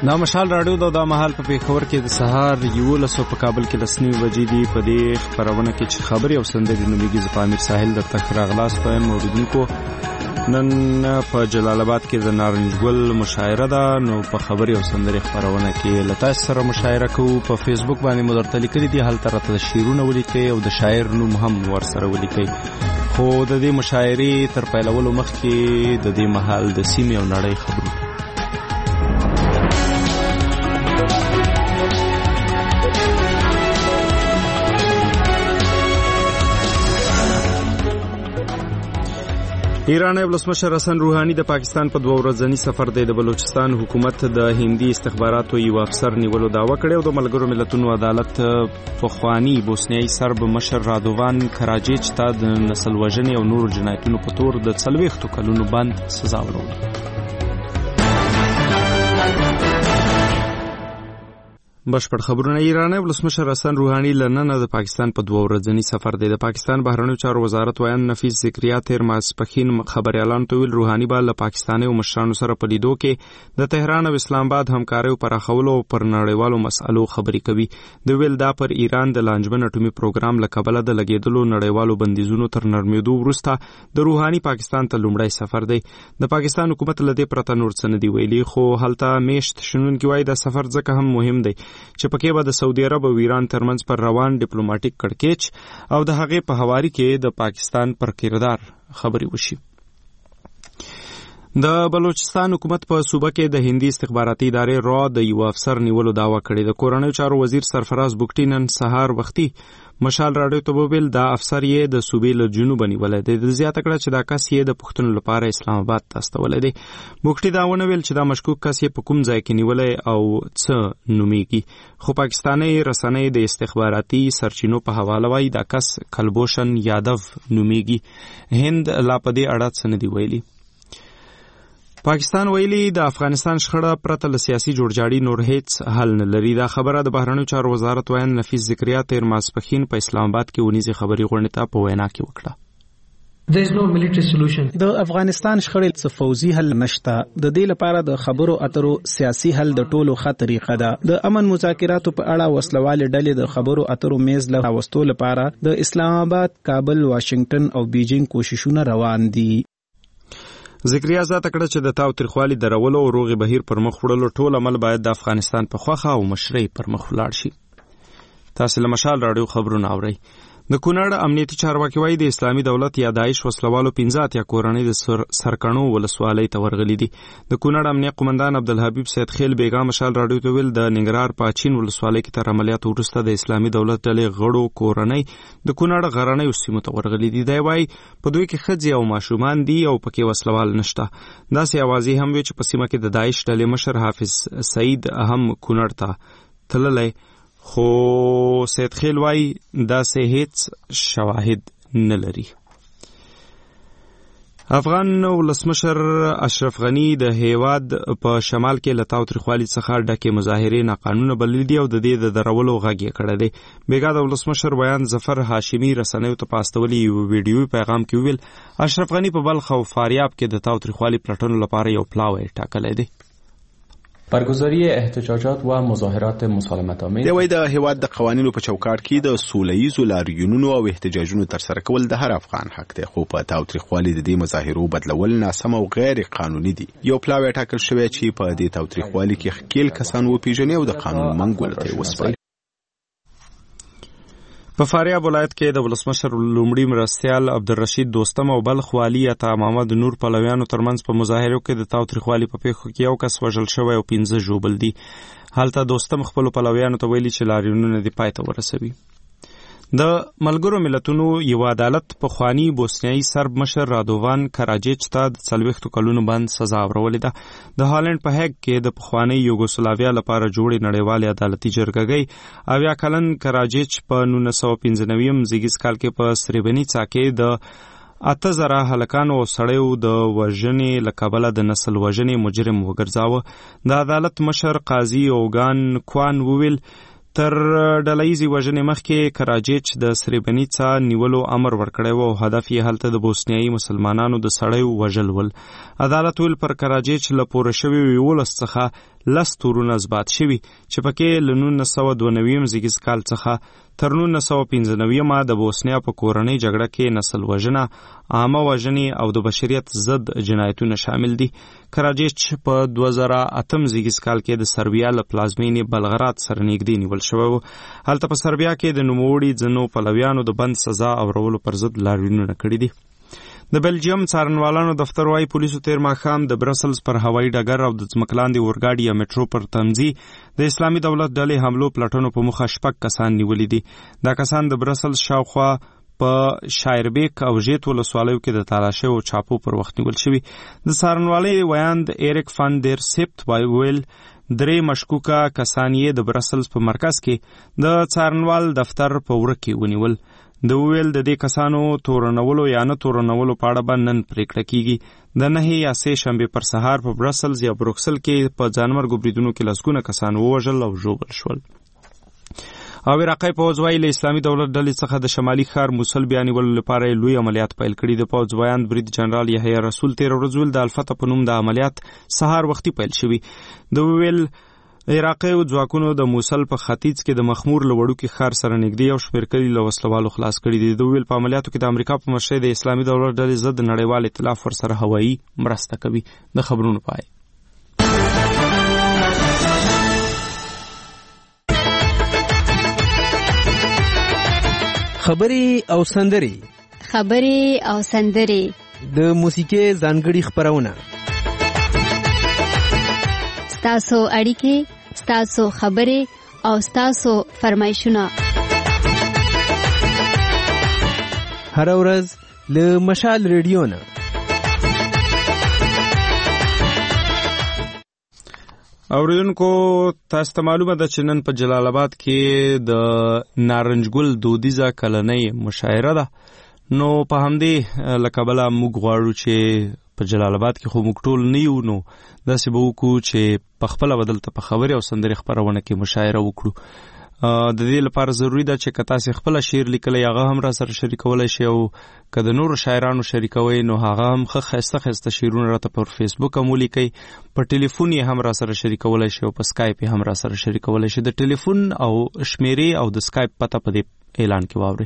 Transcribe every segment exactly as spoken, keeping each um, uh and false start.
دا مشال راډیو دا د مهال په پیښور کې د سهار یولسو په کابل کې لسنی بجې دي. په دې خبرونه کې چې خبري او سندري نومیږي ز پامیر ساحل د تخرا غلاس په موردونکو نن په جلال آباد کې د نارنج ګل مشاعره ده. نو په خبري او سندري خبرونه کې لتا سره مشاعره کوو. په فیسبوک باندې مدرته لیکلي دي حال تر ته شیرونه ولیکي او د شاعر نوم هم ور سره ولیکي. خو د دې مشاعرې تر پیلولو مخکې د دې محل د سیمې او نړۍ خبرونه ایرانی ولسمشر حسن روحانی د پاکستان په دوه ورځنی سفر دی. د بلوچستان حکومت د هندي استخباراتو یو افسر نیولو دعوه کړې او د ملګرو ملتونو عدالت پخوانی بوسنیایي سرب مشر رادوان کراجیچ ته د نسل وژنې او نور جنایتونو په تور د څلوېښتو کلونو بند سزا ورکړه. بشپړ خبرونه. ایرانی ولسمشر حسن روحانی لنن د پاکستان په دوه ورځنی سفر دی. د پاکستان بهرنیو چارو وزارت وایي نفیس ذکریا تیر ماسپخین خبر اعلان تویل روحانی با له پاکستاني او مشرانو سره په لیدو کې د تهران او اسلام آباد همکاري پر خولو پر نړیوالو مسالو خبري کوي. د ویل دا پر ایران د لانجمن اټومي پروګرام لکبل د لګیدلو نړیوالو بندیزونو تر نرمیدو وروسته د روحانی پاکستان ته لومړی سفر دی. د پاکستان حکومت له دې پرته نور څه نه دی ویلي، خو هلته میشت شنونکي وایي د سفر ځکه هم مهم دی چې پکې به د سعودي عرب او ایران ترمنځ پر روان ډیپلوماټیک کړکېچ او د هغې په هواري کې د پاکستان پر کردار خبرې وشي. د بلوچستان حکومت په صوبه کې د هندي استخباراتي ادارې را د یو افسر نیولو دعوه کړې. د کورنیو چارو وزیر سرفراز بوکټي نن سهار وختي مشال راډیو ته وویل دا افسر یې د صوبې له جنوب نیولی دی. د زیاته کړه چې دا کس یې د پوښتنو لپاره اسلام آباد ته استولی دی. بوکټي دا ونه ویل چې دا مشکوک کس یې په کوم ځای کې نیولی او څه نومیږي، خو پاکستاني رسنۍ د استخباراتي سرچینو په حواله وایي دا کس کلبوشن یادو نومیږي. هند لا په دې اړه څه نه دی ویلي. پاکستان ویلي د افغانستان شخړه پرته له سیاسي جوړجاړي نور هیڅ حل نه لري. دا خبره د بهرنیو چارو وزارت وایي نفیس ذکریا تیر ماسپخین په اسلام آباد کې ونیزې خبري غونډې ته په وینا کې وکړه. There is no military solution. د افغانستان شخړې څه فوزي حل نشته. د دې لپاره د خبرو اترو سیاسي حل د ټولو ښه طریقه ده. د امن مذاکراتو په اړه وسلوال ډلې د خبرو اترو میز له راوستو لپاره د اسلام آباد، کابل، واشنگټن او بیجینګ کوششونه روان دي. ذکریا زیاته کړه چې د تاوتریخوالي درولو او روغې بهیر پر مخ وړلو ټول عمل باید د افغانستان په خوښه او مشرۍ پر مخ ولاړ شي. تاسو له مشال راډیو خبرونه اورئ. د کونړ امنیتي چارواکي وایي د اسلامي دولت یا داعش وسلوالو پنځه اتیا کورنۍ د سر سرکڼو ولسوالۍ ته ورغلي دي. د کونړ امنیه قومندان عبدالحبیب سید خیل بیګا مشال راډیو ته ویل د ننګرهار په اچین ولسوالۍ کې تر عملیاتو وروسته د اسلامي دولت ډلې غړو کورنۍ د کونړ غرنیو سیمو ته ورغلي دي. دی وایي په دوی کې ښځې او ماشومان دي او پکې وسلوال نشته. داسې اوازې هم وي چې په سیمه کې د داعش ډلې مشر حافظ سعید هم کونړ ته تللی، خو سید خیل وای داسې هیڅ شواهد نه لري. افغان ولسمشر اشرف غنی د هیواد په شمال کې له تاوتریخوالي څخه ډکې مظاهرې ناقانونه بللي دي او د دې د درولو غږ یې کړی دی. بیګا د ولسمشر بیان ظفر هاشمي رسنیو ته په استولي یو ویډیوي پیغام کې وویل اشرف غنی په بلخ او فاریاب کې د تاوتریخوالي پلټنو لپاره یو پلاوی ټاکلی دی. برگزاری احتجاجات و مظاهرات مسالمت‌آمیز د وای د هیواد د قوانینو په چوکاټ کې د سوله‌ییزو لاریونونو او احتجاجونو تر سره کول د هر افغان حق دی، خو په تاوتریخوالي د دې مظاهرو بدلول ناسم او غیر قانوني دي. یو پلاوی ټاکل شوی چې په دې تاوتریخوالي کې خپل کسان وپیژني او د قانون منګول ته وسپاري. په فاریاب ولایت کې د ولسمشر لومړي مرستیال عبدالرشید دوستم او بلخ والی عطا محمد نور پلویانو ترمنځ په مظاهرو کې د تاوتریخوالي په پیښو کې یو کس وژل شوی او پنځه ژوبل دي. هلته دوستم خپلو پلویانو ته ویلي چې لاریونونه دې پای ته ورسوي. د ملګرو ملتونو یو عدالت پخوانی بوسنیایي سرب مشر رادوان کراجیچ ته د څلوېښتو کلونو بند سزا ورولې ده. د هالند په هیګ کې د پخوانی یوګوسلاویا لپاره جوړې نړیوالې عدالتي جرګې اویا کلن کراجیچ په نولس سوه پنځه نوي زیږدیز کال کې په سریبرینیڅا کې د اته زره هلکانو او سړیو د وژنې له کبله د نسل وژنې مجرم وګرځاوه. د عدالت مشر قاضي اوګان کوان وویل تر ډلهیزې وژنې مخکې کراجیچ د سریبرینیڅا نیولو امر ورکړی و او هدف یې هلته د بوسنیایي مسلمانانو د سړیو وژل ول. عدالت ویل پر کراجیچ له پوره شویو یولس څخه لس تورونه اثبات شوي چې پکې له نولس سوه دوه نوي زیږیز کال څخه تر نولس سوه پنځه نوي د بوسنیا په کورنۍ جګړه کې نسل وژنه، عامه وژنې او د بشریت ضد جنایتونه شامل دي. کراجیچ په دوه زره اتم زیږیز کال کې د سربیا له پلازمینې بلغراد سره نږدې نیول شوی و. هلته په سربیا کې د نوموړي ځینو پلویانو د بند سزا اورولو پر ضد لاریونونه کړي دي. د بلجیم څارنوالانو دفتر وايي پولیسو تیر ماښام د برسلز پر هوایي ډګر او د ځمکلاندې اورګاډي یا میټرو پر تمځي د اسلامي دولت ډلې حملو پلټنو په مخه شپږ کسان نیولي دي. دا کسان د برسلز شاوخوا په شایربیک او ژیت ولسوالیو کې د تالاشۍ او چاپو پر وخت نیول شوي. د څارنوالۍ ویاند ایریک فان دیر سیپت ویل درې مشکوکه کسان یې د برسلز په مرکز کې د څارنوال دفتر په وره کې ونیول. د ویل د دې کسانو تورنولو یا نه تورنولو په اړه به نن پریکړه کیږي. د نهې یا سې شنبې پر سهار په برسلز یا بروکسل کې په ځانمرګو بریدونو کې لسګونه کسان ووژل او ژوبل شول. او عراقي پوځ وايي له اسلامي دولت ډلې څخه د شمالي ښار موصل بیا نیولو لپاره لوی عملیات پیل کړي. د پوځ ویاند برید جنرال یحیی رسول تیر ورځ ویل د الفتح په نوم د عملیات سهار وختي پیل شوي. د ویل عراقي ځواکونو د موصل په ختیځ کې د مخمور له وړوکي ښار سره نږدې یو شمېر کلي له وسلوالو خلاص کړي دي. د ویل په عملیاتو کې د امریکا په مشرۍ د اسلامي دولت ډلې ضد نړیوال ائتلاف ورسره هوایي مرسته کوي. د خبرونو پای. خبرې او سندرې خبرې او سندرې د موسیقي ځانګړي خبرونه ستاسو اړیکې، ستاسو خبرې او ستاسو فرمایشونه هر ورځ له مشال ریډیو نه. اوریدونکو تاسو ته معلومه ده چې نن په جلال آباد کې د نارنجګل دودیزه کلنۍ مشاعره ده. نو په همدې لکبله موږ غواړو چې په جلال آباد کې خو موږ ټول نه یو، نو داسې به وکړو چې په خپله بدلته په خبرې او سندرې خپرونه کې مشاعره وکړو. د دې لپاره ضروري ده چې که تاسې خپله شعر لیکلی هغه هم را سره شریکولی شئ، او که د نورو شاعرانو شریکوئ نو هغه هم ښه ښایسته ښایسته شعرونه راته پر فیسبوک هم ولیکئ. په ټلیفون یې هم را سره شریکولی شئ او په سکایپ یې هم را سره شریکولی شئ. د ټلیفون او شمیرې او د سکایپ پته په دې اعلان کې واورئ.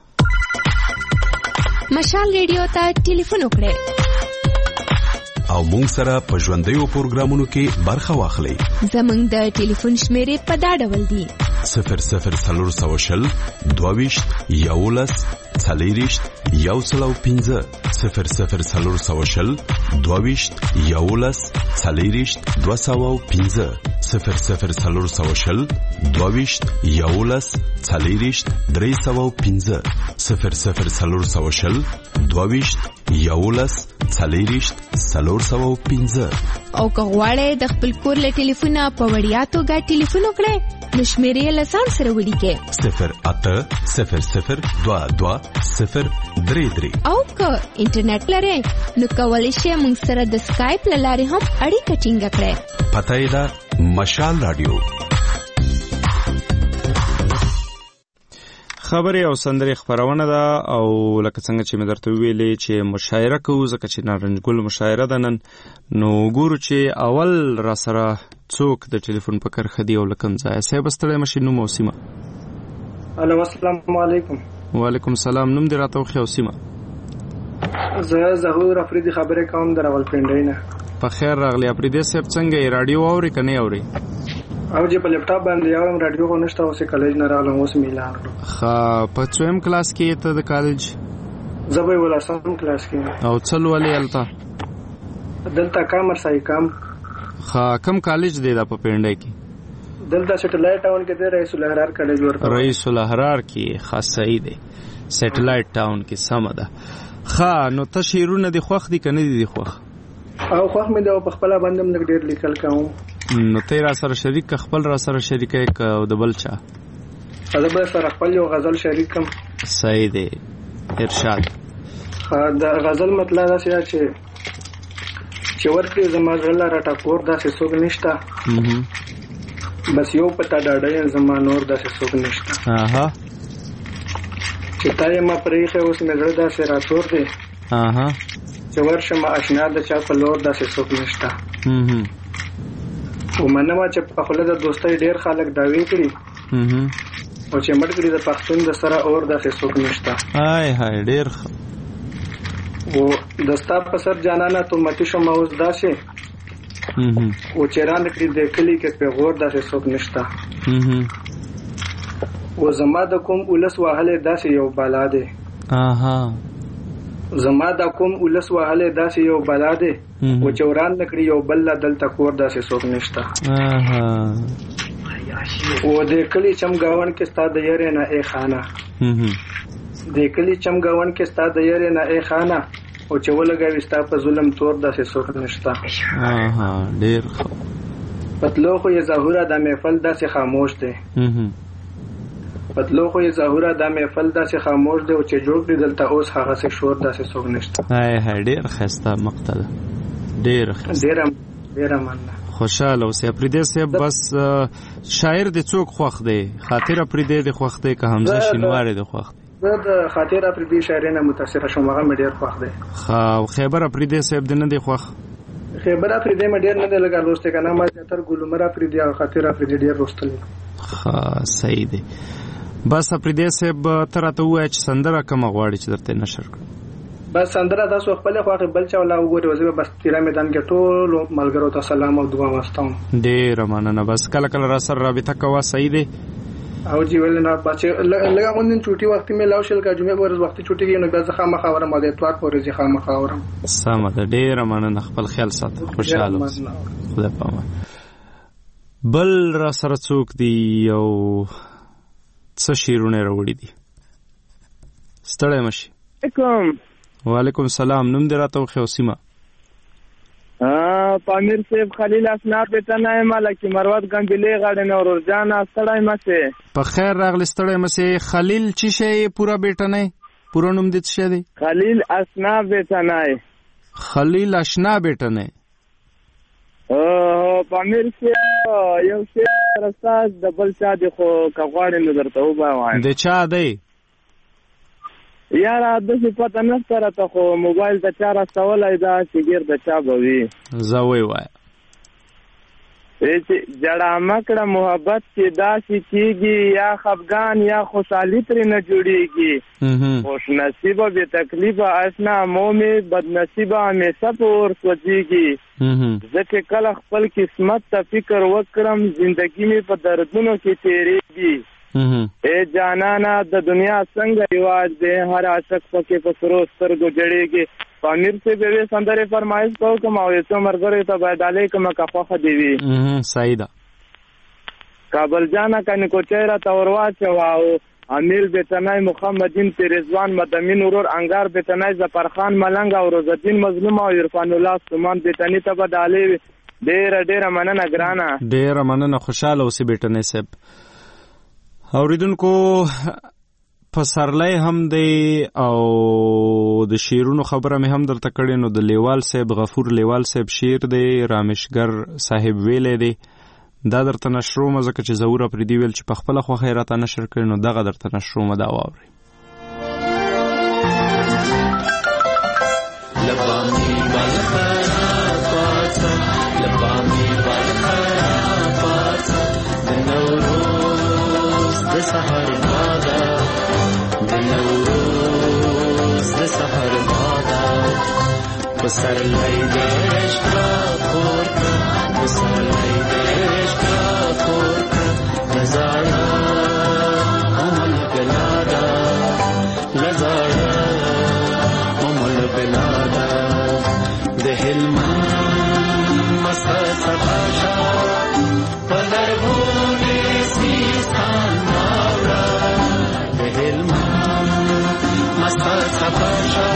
مشال ریډیو ته ټلیفون وکړئ او مونږ سره په ژوندیو پروګرامونو کې برخه واخلئ. زمونږ د ټلیفون شمیرې په دا ډول دي: صفر صفر څلور سوه شل دوه ویشت یولس څلېرویشت یو سل او پنځه صفر صفر څلور سوه شل دوه ویشت یولس څلېرویشت دوه سوه او پنځه صفر صفر څلور سوه شل دوه ویشت یولس څلېرویشت درې سوه او پنځه صفر صفر څلور سوه شل دوه ویشت یولس څلېرویشت څلور سوه او پنځه. او که غواړئ د خپل کور له ټلیفونه په وړیا توګه ټلیفون وکړئ نو شمیرې له ځان سره ولیکئ: صفر اته صفر صفر دوه دوه صفر درې درې. او که انټرنیټ لرئ نو کولی شئ موږ سره د سکایپ له لارې هم اړیکه ټینګه کړئ. پته یې ده مشال راډیو. خبرې او سندرې خبرونه ده، او لکه څنګه چې مې درته ویلې چې مشاعره کوو ځکه چې نارنجګل مشاعره ده نن. نو ګورو چې اول را سره څوک د ټلیفون په کرښه دی او له کوم ځایه. صاحب ستړی مشي، نوم او سیمه. الو السلام علیکم. وعلیکم السلام. نوم دې راته وښیه او سیمه. زه ظهور افریدي خبرې کوم د راولپنډۍ نه. په خیر راغلی افریدي صاحب. څنګه یې راډیو اوري که نه اوري؟ او چې په لیپټاپ باندې یاوم راډیو خو نشته، اوس کالج نه راغلم، اوس مې اعلان کړو. ښه، په څویم کلاس کې ته د کالج؟ زه به ولسم کلاس کې. او څه لولې هلته؟ دلته کامرس آی کام. ښه، کوم کالج دی دا په پنډۍ کې؟ دلته سټلایټ ټاون کې دی، رئیس الاحرار کالج ورته. رئیس الاحرار کې. ښه، صحیح دی، سټلایټ ټاون کې. سمه ده. ښه، نو ته شعرونه دې خوښ دي که نه دي خوښ؟ او خوښ مې دی، او په خپله باندې هم لږ ډېر لیکل کوم. نو ته را سره شریک که خپل را سره شریکه که د بل چا؟ زه به سره خپل یو غزل شریک کم. صحیح دی، ارشاد. د غزل مطلب داسې ده چې چې ورکړې زما زړه لره ټکور داسې څوک نشته، بس یو پته ډاډه یم زما نور داسې څوک نشته. اها، چې تا یې ما پرېښی اوس مې زړه داسې راتور دی. اها، چې ورشم اشنا د چا په لور داسې څوک نشته. ومنه چې په خپل د دوستۍ ډیر خلک داوی کړي او چې مړ کړي د پښتون د سره اور داسې څوک نشته. هاي هاي ډیر او د ستا په سر جانانه تو متی شو موز داسې او چې ران کړي د کلی کې په غور داسې څوک نشته. او زما د کوم ولس وهله داسې یو بالا دی. اها زما د کوم ولس وهله داسې یو بالا دی او چې وران نکړي یو بل دلته کور داسې څوک نشته. اها او د کلی چمګاون کې ستا د یاره نه ای خانه د کلی چمګاون کې ستا د یاره نه ای خانه او چې ولګاوي ستا په ظلم تور داسې څوک نشته. اها ډیر پتلو خو یې ظاهره د محفل داسې خاموش دی. پتلو خو یې ظاهره د محفل داسې خاموش دی او چې جوړ کړي دلته اوس هغه څه شور داسې څوک نشته. هاي هاي ډیر خسته مقتل ډیر خسته ډیر ډیر مننه. خوشاله اوسې پردې صاحب. بس شاعر د څوک خوښ دی؟ خاطر پردې د خوښ دی که حمزه شینواری د خوښ دی؟ زه د خاطر پردې شاعرانه متاثر شوم، هغه مې ډیر خوښ دی. خا خیبر پردې صاحب د نه دی خوښ؟ خیبر پردې مې ډیر نه دی لګا لوسته کنه ما تر ګلمر پردې او خاطر پردې ډیر لوستل. خا صحیح دی. بس پردې صاحب تر ته وای چې سندره کوم غواړي چې درته نشر کړ؟ بس سندره تاسو خپل خواږه بل چا ولا وګورئ. وزه بس تیرا میدان کې ټول ملګرو ته سلام او دعا واستوم. ډیر مننه. بس کله کله را سره رابطه کوه. صحیح دی. او جی ول نه بچي لګا مونږ چوټي وخت می لاو شل کا جمعه ورځ وخت چوټي کې نو بس خامہ خاورم د اتوار پورې ځي خامہ خاورم. سم ده. ډیر مننه. خپل خیال ساته. خوشاله اوسه. خدای پامه. بل را سره څوک دی او څه شیرونه راوړي دي؟ ستړی مشي. علیکم. وعلیکم السلام. نوم دې راته وښیه سیمه؟ پامیر صاحب خلیل اسناد بیٹا نه مالکی مروت ګنجلې غاړې نو ورجان ستړی مشه. په خیر راغلی. ستړی مشه. خلیل چی شي پورا بیٹا نه؟ پورا نوم دې څه دی؟ خلیل اسناد بیٹا نه. خلیل اشنا بیٹا نه. او پامیر صاحب یو څه رساز د بل چا دی خو کغواړي نو درته وبایم. د چا دی؟ یاره د څه پته نشته راته خو موبایل د چا راستولای دا چې ګیر د چا به وي. زه وی وای چې جړه مکړه محبت چې داسې کېږي یا خفګان یا خوشحالي ترې نه جوړېږي. خوش نصیبه بې تکلیفه اشنا مومې بد نصیبه همیشه په اور سوځېږي. زه چې کله خپل قسمت ته فکر وکړم زندګي مې په دردونو کې تېرېږي. اے جانانا د دنیا څنګه رواج دی هر عاشق پکې په سرو سترګو جړېږي. پامیر سے به سندره فرمایش کو کوم او یو مرګره ته به ډالې کوم کا خوخه دی وی. صحیح ده. کابل جانا کنه کو چهره توروا چواو امیر بیتنای محمدین رضوان مدمن ورور انګار بیتنای ظفرخان ملنګ او روزالدین مظلوم او عرفان الله سومان بیتنی ته به ډالې ډېر ډېر مننه ګرانه. ډېر مننه. خوشاله اوسې بیتنی صاحب. اوریدونکو پسرلی هم دی او د شیرونو خبره مې هم درته کړې نو د لیوال صاحب غفور لیوال صاحب شیر دی رامشګر صاحب ویلی دی دا درته نشروم ځکه چې زه وره پرې دی ویل چې په خپله خوښه یې راته نشر کړې نو دغه درته نشرومه دا واورئ. سحر بادا د نوروز د سحر بادا پسرلی د عشق خور پسرلی د عشق خور لزاړه عمل بلادا لزاړه عمل بلادا د هلمند مست سفاشا پدربونی سیستان سفاشا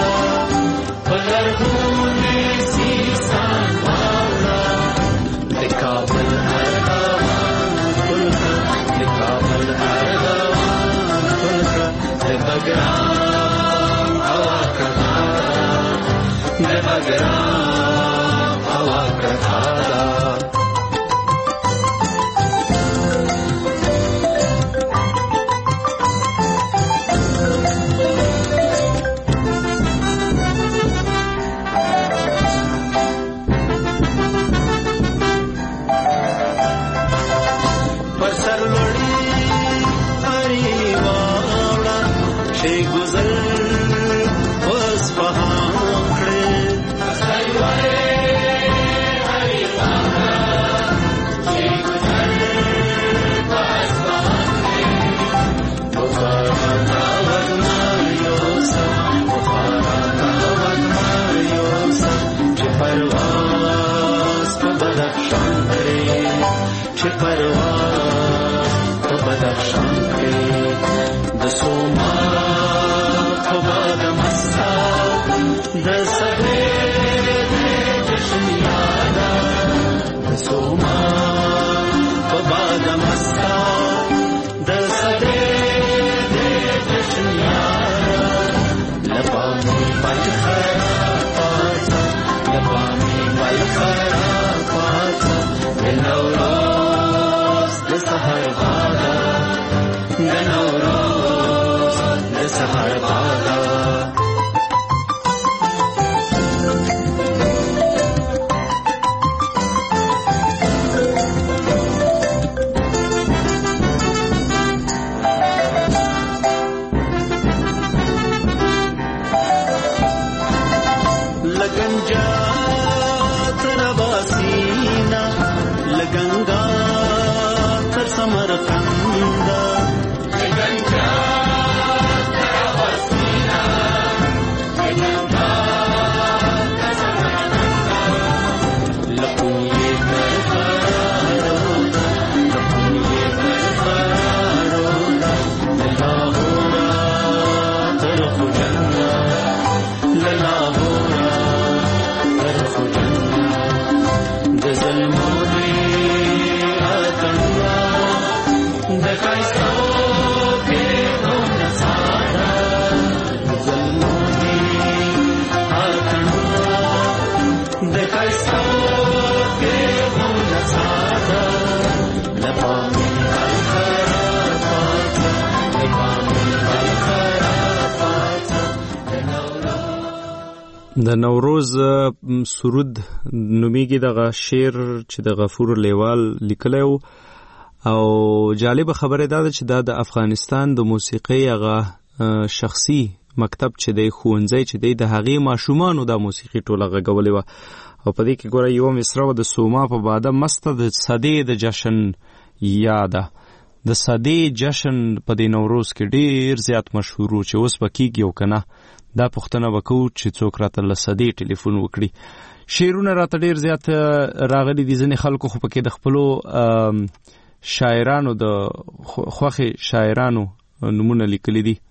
پلرگونه سیستان باورا دکابل ارغوان کلکا دکابل ارغوان کلکا دبگرام هوا کردادا دبگرام هوا کردادا. چې گذر اوس فهم کړې چې پرواز په بدخشان کې د سوما په باد مستا د سبې د جشن یادا د سوما په باد مستا د سبې د جشن یادا لبامي بل خرافات لبامي بل خرافات نوروز د سحر بادا د نوروز د سحر بادا لګنجا تر باسینا لګنګا تر سمرقندا لګنجا تر باسینا لګنګا تر سمرقندا لکونی تر خارودا لکونی تر خارودا لاهورا تر خوجندا لاهورا تر خوجندا د ظلمو دی اتنوا د کایستو کې کوم نصارا د ظلمو دی اتنوا د کایستو کې کوم نصارا لپامي الخرافات لپامي الخرافات د نوروز سرود نومیږي دغه شعر چې د غفور لیوال لیکلی و او جالبه خبره دا ده چې دا د افغانستان د موسیقۍ هغه شخصي مکتب چې دی ښوونځی چې دی د هغې ماشومانو دا موسیقي ټوله غږولې وه او په دې کې ګوره یوه مصره وه د سوما په باده مسته د صدې د جشن یاده د صدې جشن په دې نوروز کې ډېر زیات مشهور و چې اوس به کېږي او که نه دا پوښتنه به کوو چې څوک راته له صدې ټلیفون وکړي شعرونه راته ډېر زیات راغلي دي ځینې خلکو خو پکې د خپلو شاعرانو د خوښې شاعرانو نومونه لیکلي دي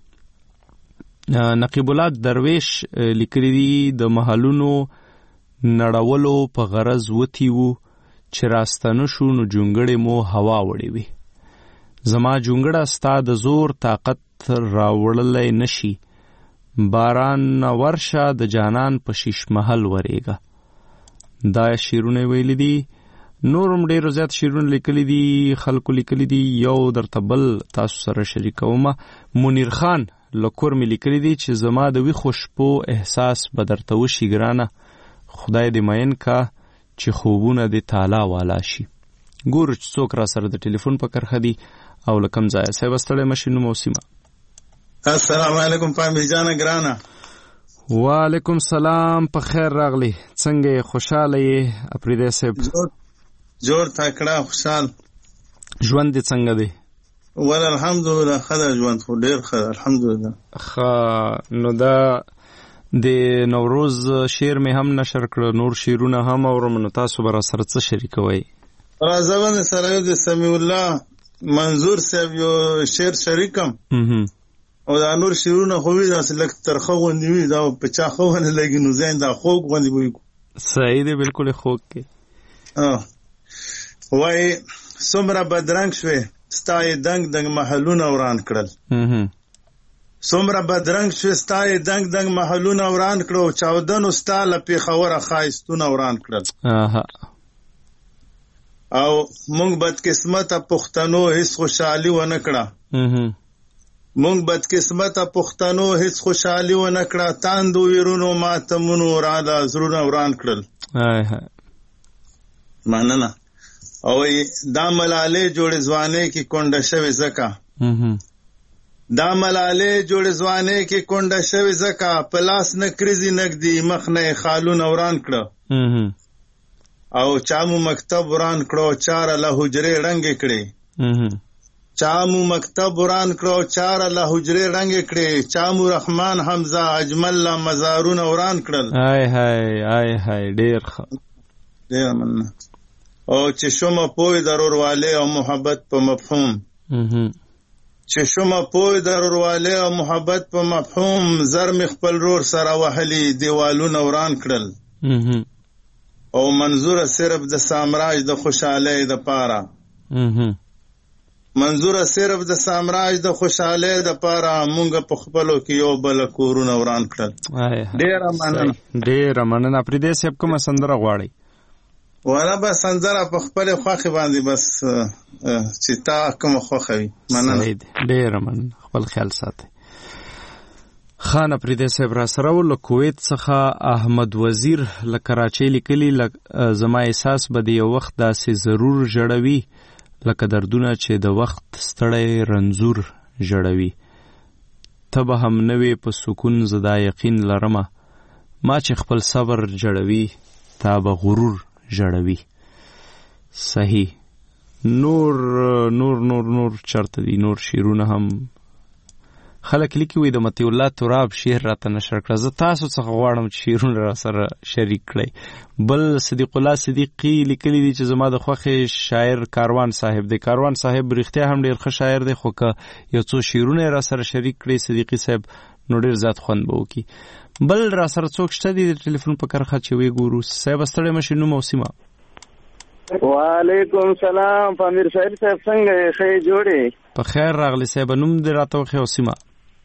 نقیب الله درویش لیکلي دي د محلونو نړولو په غرض وتی وو چې راستانه شو نو جونګړې مو هوا وړې وي زما جونګړه ستا د زور طاقت راوړلی نشي باران ورشه د جانان په شیش محل ورېږه دا شعرونه ویلي دي نورم ډېر زیات شعرونه لیکلي دي خلکو لیکلي دي یو درته بل تاسو سره شریکومه منیر خان له کور مې لیکلي دي چې زما د ویښو شپو احساس به درته وشي ګرانه خدای دې مین کا چې خوبونه دې تالا والا شي ګورو چې څوک را سره د ټلیفون په کرښه دي او له کوم ځایه صاحب ستړی مشي نوم او سیمه السلام علیکم پامیر جانه ګرانه وعلیکم سلام په خیر راغلی څنګه یې خوشحاله یې اپریدی صاحب جوړ تکړه خوشحال ژوند دې څنګه دی ول الحمدلله ښه ده ژوند خو ډېر ښه ده الحمدلله ښه نو دا د نوروز شعر مې هم نشر کړه نور شعرونه هم اورم نو تاسو به را سره څه شریکوئ راځه باندې سره یو د سمیع الله منظور صاحب یو شعر شریکم او دا نور شعرونه خو وي داسې لږ ترخه غوندې وي دا په چا ښه ونه لګي نو ذهن دا خوږ غوندې وي صحیح دی بلکل خوږ کې وایي څومره بدرنګ شوې ستا یې دنګ دنګ محلونه وران کړل څومره بدرنګ شوې ستا یې دنګ دنګ محلونه وران کړو چاودنو ستا له پېښوره ښایستونه وران کړل او مونږ بدقسمته پښتنو هیڅ خوشحالي ونه کړه مونږ بدقسمته پښتنو هیڅ خوشحالي ونه کړه تاندو ویرونو ماتمونو راله زړونه وران کړل مننه او دا ملالې جوړې ځوانۍ کې کونډه شوې ځکه دا ملالې جوړ ځوانې کې کونډه شوې زکا پلاس نه کریزي نګدي مخ نه خالون وران کړه او چامو مکتب وران کړو چار له حجرې رنگ کړي چامو مکتب وران کړو چار له حجرې رنگ کړي چامو رحمان حمزه اجمل لا مزارون وران کړل هاي هاي هاي هاي ډیر ډیر مننه او چې شومه پوي ضرورواله او محبت په مفهوم چې شومه پوی درورواله او محبت په مفهوم زر مخبل رور سره وهلي دیوالونه وران کړل او منظور صرف د سامراج د خوشاله د پاره منظور صرف د سامراج د خوشاله د پاره مونږ په خپلو کې یو بل کورونه وران کړل ډیر مننه ډیر مننه پرې دې سب کوم سندره غواړي والا به سندره په خپل خوخي باندې بس چې تا کوم خوخوي مننه ډیر مننه خپل خیال ساتي خان پریده صاحب را سره ول کویت څخه احمد وزیر ل کراچۍ لیکلی زما احساس به دی وخت داسې ضرور جوړوي لکه دردونه چې د وخت ستړی رنزور جوړوي ته به هم نوې په سکون زدا یقین لرمه ما چې خپل صبر جوړوي تا به غرور جوړوي صحیح نور نور نور نور چرته دي نور شیرونه هم خلک لیکي وي د مطیع الله تراب شعر راته نشر کړه زه تاسو څخه غواړم چې شیرونه را سره شریک کړئ بل صدیق الله صدیقي لیکلی دي چې زما د خوښې شاعر کاروان صاحب دی کاروان صاحب رښتیا هم ډېر ښه شاعر دی خو که یو څو شیرونه را سره شریک کړئ صدیقي صاحب نو ډېر زیات خوند به وکړي بل را سره څوک شته دي د ټلیفون په کرخه چې وی ګورو صاحب ستړی مشي نوم او سیمه وعلیکم سلام پامیر صاحب صاحب څنګه ښه جوړې په خیر راغلی صاحب نوم دې راته وښیه او سیمه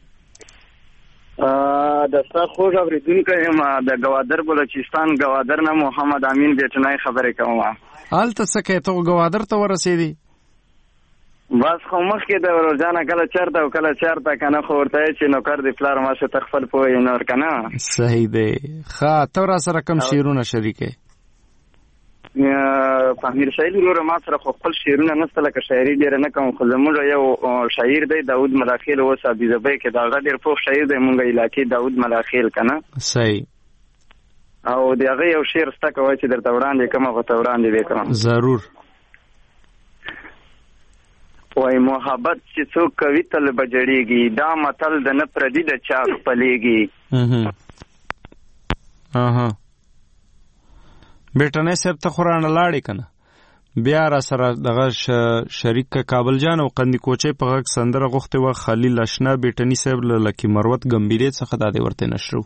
د ستا خوږ اورېدونکی یم د ګوادر بلوچستان ګوادر نه محمد امین بیټنای خبرې کوم هلته څه کوې ته ګوادر ته ورسېدې بس خو مخکې د ورځانه کله چېرته او کله چېرته که نه خو ورته چې نوکر د پلار ماشه ته خپل پوهې نور که نه صحیح دی ښه ته را سره کوم شعرونه شریکې پامیر صاحب وروره ما سره خو خپل شعرونه نشته لکه شاعري ډېره نه کوم خو زموږ یو شاعر دی داود ملاخیل اوس ابیزبی کې د هغه ډېر پوخ شاعر دی مونږ علاقې داود ملاخیل که نه صحیح او د هغه یو شعر شته که وایي چې درته وړاندې کوم هغه ته وړاندې دی کوم ضرور وای محبت چې څوک کوي تل به جړېږي دا متل د نه پردي د چا خپلېږي اها بیٹنه صاحب ته خو رانه لاړې که نه بیا را سره دغه شریک کابل جان او قندي کوچۍ په غږ سندره غوښتې وه خلیل اشنا بیټني صاحب له لکي مروت ګمبیرې څخه دا دې ورته نشرو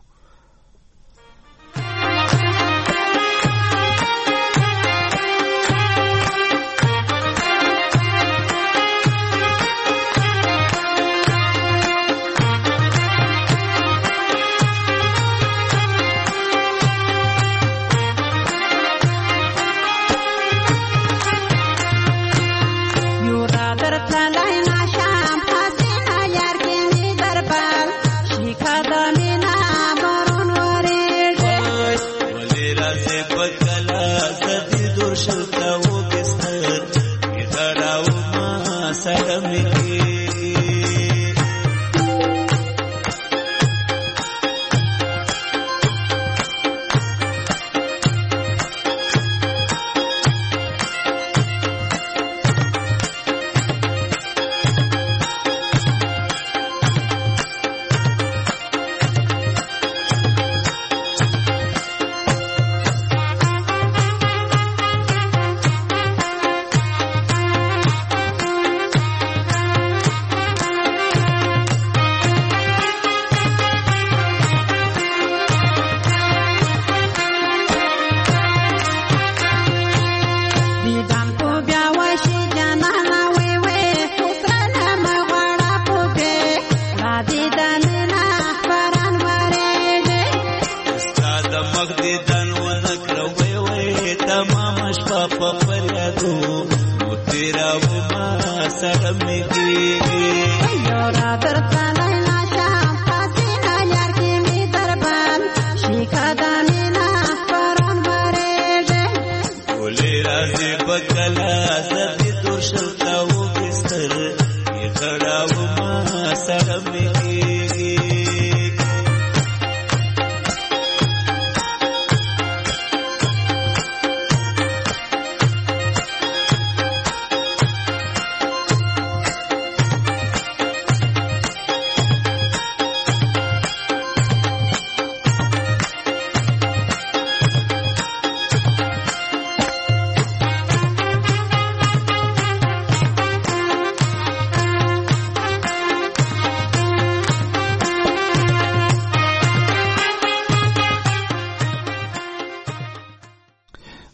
Shikha da mina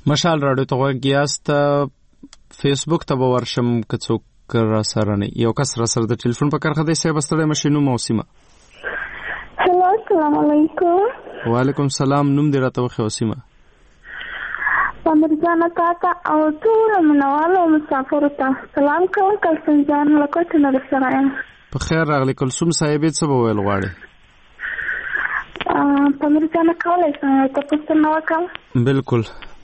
مشال راډیو ته غوږ یاست. فیسبوک ته به ورشم که څوک را سره نه یو کس را سره د ټلیفون په کرخه دی صاحب ستړی مشي نوم او سیمه. هلو السلام علیکم. وعلیکم سلام. نوم دې راته وښیه او سیمه. پامرجانه تاته او ټول منوالو مسافرو ته سلام کوم. کلسوم جان له کوټې نه درسره یم. په خیر راغلی. کلسوم صاحبې څه به ویل غواړې؟ پامرجانه کولی شم ته پوښتنه وکړم؟ بلکل.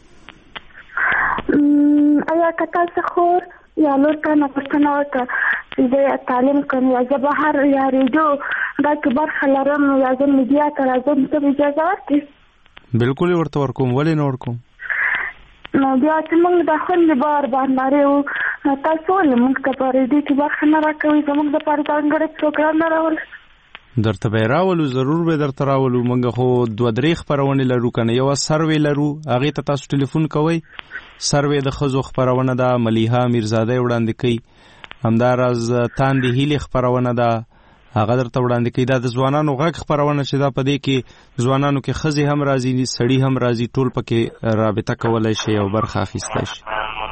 آیا که تاسو خور یا لور ته نه پوښتنه وکړه چې زه تعلیم کوم یا زه بهر یا ریډیو دا کې برخه لرم یا زه میډیا ته راځم ته اجازه ورکړې؟ بلکل یې ورته ورکوم. ولې نه ورکوم؟ نو بیا چې موږ د خوندې بار بار لرې وو نو تاسو ولې موږ ته په ریډیو کې برخه نه راکوئ؟ زموږ دپاره ځانګړی پروګرام نه راول؟ درته به یې راولو. ضرور به درته راولو. موږ خو دوه درې خپرونې لرو که نه. یوه سروې لرو هغې ته تاسو ټلیفون کوئ. سروې د ښځو خپرونه ده. ملیحه میرزاده یې وړاندې کوي. همداراز تاندې هیلې خپرونه ده هغه درته وړاندې کوي. دا د ځوانانو غږ خپرونه چې دا په دې کې ځوانانو کې ښځې هم راځي سړي هم راځي ټول پکې رابطه کولی شي او برخه اخیستی شي.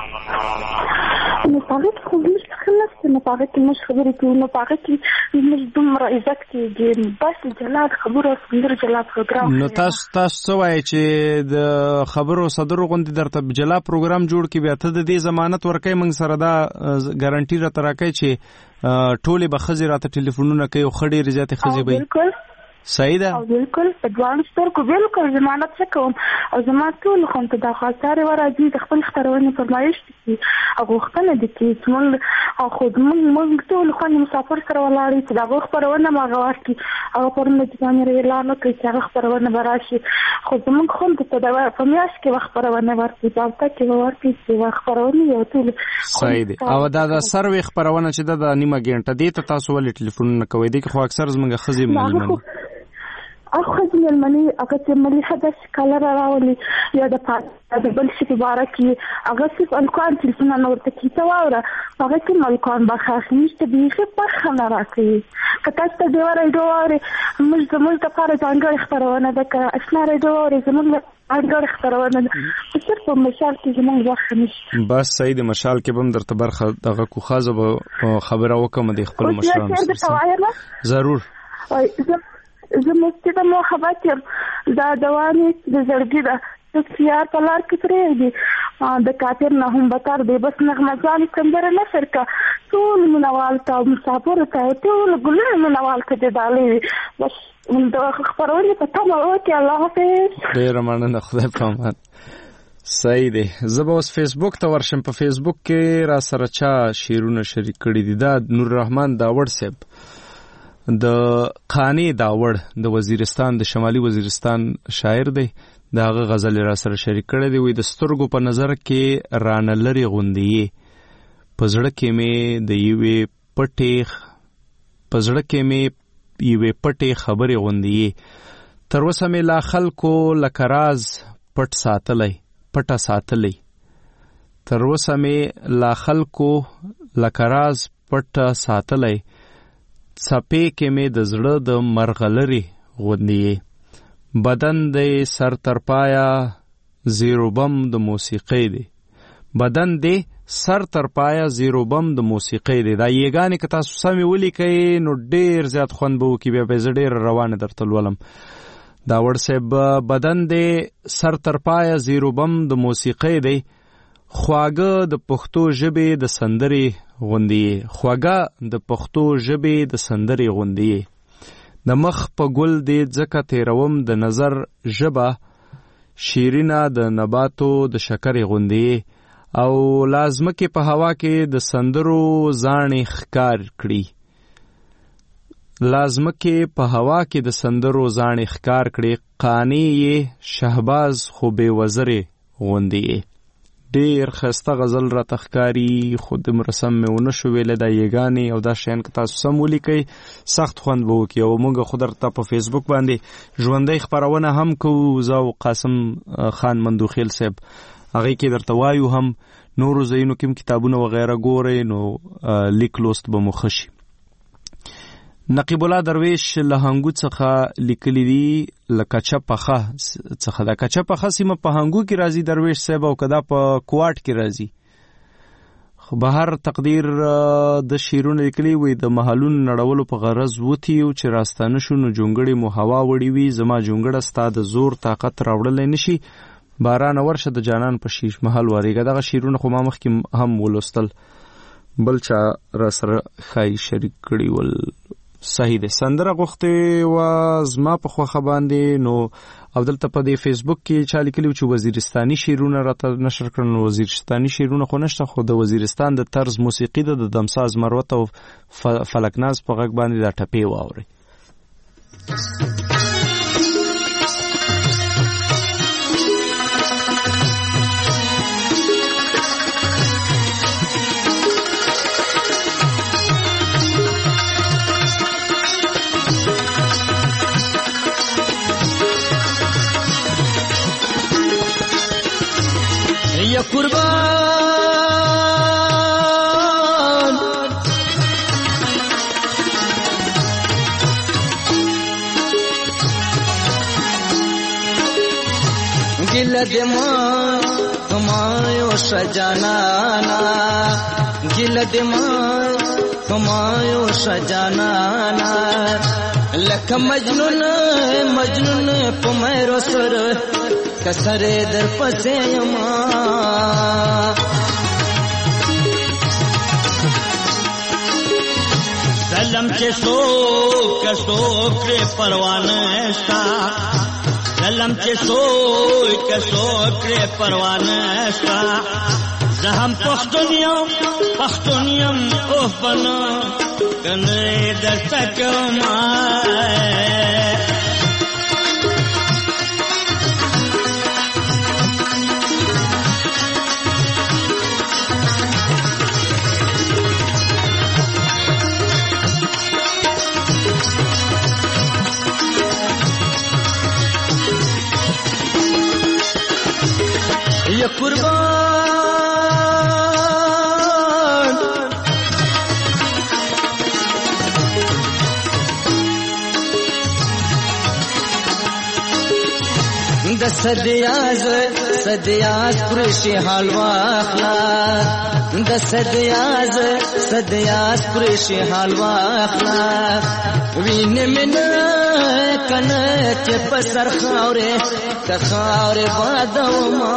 نو په هغې کې خو زموږ څه نشته. نو په هغې کې موږ خبرې کوو. نو په هغې کې زموږ دومره عزت کېږي. بس جلا د خبرو او سندرو جلا پروګرام. نو تاسو تاسو څه وایئ چې د خبرو صدرو غوندې درته جلا پروګرام جوړ کړي بیا ته د دې ضمانت ورکوي موږ سره دا ګارنټي راته راکوي چې ټولې به ښځې راته ټلیفونونه کوي او ښه ډېرې زیاتې ښځې به بلکل صحیح ده. او بلکل په دواړو سترګو بلکل ضمانت څه کوم. او زما ټولو خو ته دا خاصارې ورځي د خپل خپرونې فرمایش دي او غوښتنه دي چې موږ او خو موږ موږ ټول خو مسافر سره ولاړ چې دا غوښتنه ما غواړي او پرمه چې باندې اعلان وکړي چې هغه خبرونه به راشي. خو زموږ خو ته دا په میاشت کې خبرونه ورکړي په هفته کې ورکړي چې خبرونه یو ټول صحیح دي. او دا د سروې خبرونه چې د نیمه ګنټه دې ته تاسو ولې ټلیفونونه کوئ؟ دې خو اکثر زموږ ښځې مېلمنې او ښځې مېلمنې هغه چې ملیحه داسې کالر راولي یا د د بل شي په باره کې هغه صرف الکوان ټلیفونونه ورته کړي ته واوره هغه کې الکوان برخه اخلي موږ ته بیخي برخه نه راکوي. که تاسو ته ډېوه ریډیو واورئ موږ زموږ دپاره ځانګړې خپرونه ده. که اشنا ریډیو واورئ زموږ ځانګړې خپرونه ده. صرف په مشال کې زموږ برخه نشته. بس صحیح د مشال کې به هم درته برخه دغه کوخه زه به خبره وکړم د خپلو مشرانو سره. ضرور. زه مفتي د محبت یم. دا دوانې د زړګي ده سیار په لار کې پرېږدي د کافر نه هم بتر دی. بس نغمه جانې سندره نشر که ټول مینوال ته او مسافرو ته ټول ګلونه مینوال ته دې ډالۍ وي. بس د خپرونې په تمه وکړې. الله حافظ. ډېره مننه. خدای په امان. صحیح دی. زه به اوس فیسبوک ته ورشم. په فیسبوک کې را سره چا شعرونه شریک کړي دي؟ دا نور الرحمن داوړ صاحب د قانع داوړ د وزیرستان د شمالي وزیرستان شاعر دی. د هغه غزل را سره شریک کړی دی. وایي د سترګو په نظر کې رانه لرې غوندې په زړه کې مې د یوې پټې په زړه کې مې یوې پټې خبرې غوندې تر اوسه مې لا خلکو لکه راز پټ ساتلی پټه ساتلی تر اوسه مې لا خلکو لکه راز پټه ساتلی څپې کې مې د زړه د مرغلرې غوندې بدن دی سر تر پایا زیرو بم د موسیقۍ دی بدن دی سر تر پایا زیرو بم د موسیقۍ دی. دا یګانې که تاسو سمې ولیکئ نو ډېر زیات خوند به وکړي. بیا به زه ډېر روانه درته لولم. داوړ صاحب بدن دی سر تر پایا زیرو بم د موسیقۍ دی خواږه د پښتو ژبې د سندرې غوندې خواږه د پښتو ژبې د سندرې غوندې د مخ په ګل دی ځکه تیروم د نظر ژبه شیرینه د نباتو د شکرې غوندې او لازمکې په هوا کې د سندرو زاڼې ښکار کړي لازمکې په هوا کې د سندرو زاڼې ښکار کړي قانع یې شهباز خو بې وزرې غوندې. ډېر ښایسته غزل راته ښکاري خو دومره سم مې ونه شو ویلی. دا یګانې او دا شیان که تاسو سم ولیکئ سخت خوند به وکړي. او موږ خو درته په فیسبوک باندې ژوندۍ خپرونه هم کوو. زه او قاسم خان مندوخیل صاحب هغې کې درته وایو هم نورو ځایونو کې هم کتابونه وغیره ګورئ نو لیک لوست به مو ښه شي. نقیب الله درویش له هنګو څخه لیکلی دي له کچه پخه څخه دا کچه پخه سیمه په هنګو کې راځي درویش صاحب او کدا په کوټ کې راځي. خو بهر تقدیر د شیرونه لیکلی وي د محلون نړولو په غرض وتی او چې راستانه شو نو جونګړې مو هوا وړي وي زما جونګړه ستا د زور طاقت راوړل نشي باران ورشه د جانان په شیش محل وریګه دغه شیرونه خو ما مخکې هم ولوستل بل چا را سره خای شریک کړي ول صحیح ده. سندره غوښته و زما په خوخه باندې نو او دلته په دې فیسبوک کې چا لیکلی چې وزیرستاني شیرونه راته نشر کړل. وزیرستاني شیرونه خو نشته خو د وزیرستان د طرز موسیقي د دمساز مروت او فلکناز په غږ باندې دا ټپې واوري. یا قربان گل دماغ ہمایو شجانانا گل دماغ ہمایو شجانانا لکھ مجنون مجنون پمیرو سر کسرے در پسے یما سلم چے سو کسو کرے پروانستا سلم چے سو کسو کرے پروانستا زہم پختونیم پختونیم اوہ بنا کنرے در تکما یا قربان د صدیاز صدیاز پرشي حال واخلا د صدیاز صدیاز پرشي حال واخلا وین من کنه چې پسر خاورې که خاورې بادوما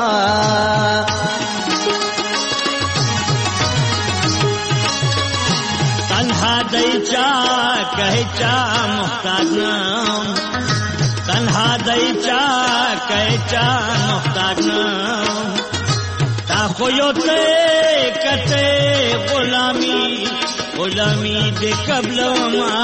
تنها دی چا کہے چا محتاج نام تنها دی چا کہے چا محتاج نام تا خویوتے کتے غلامی غلامی دے قبل ما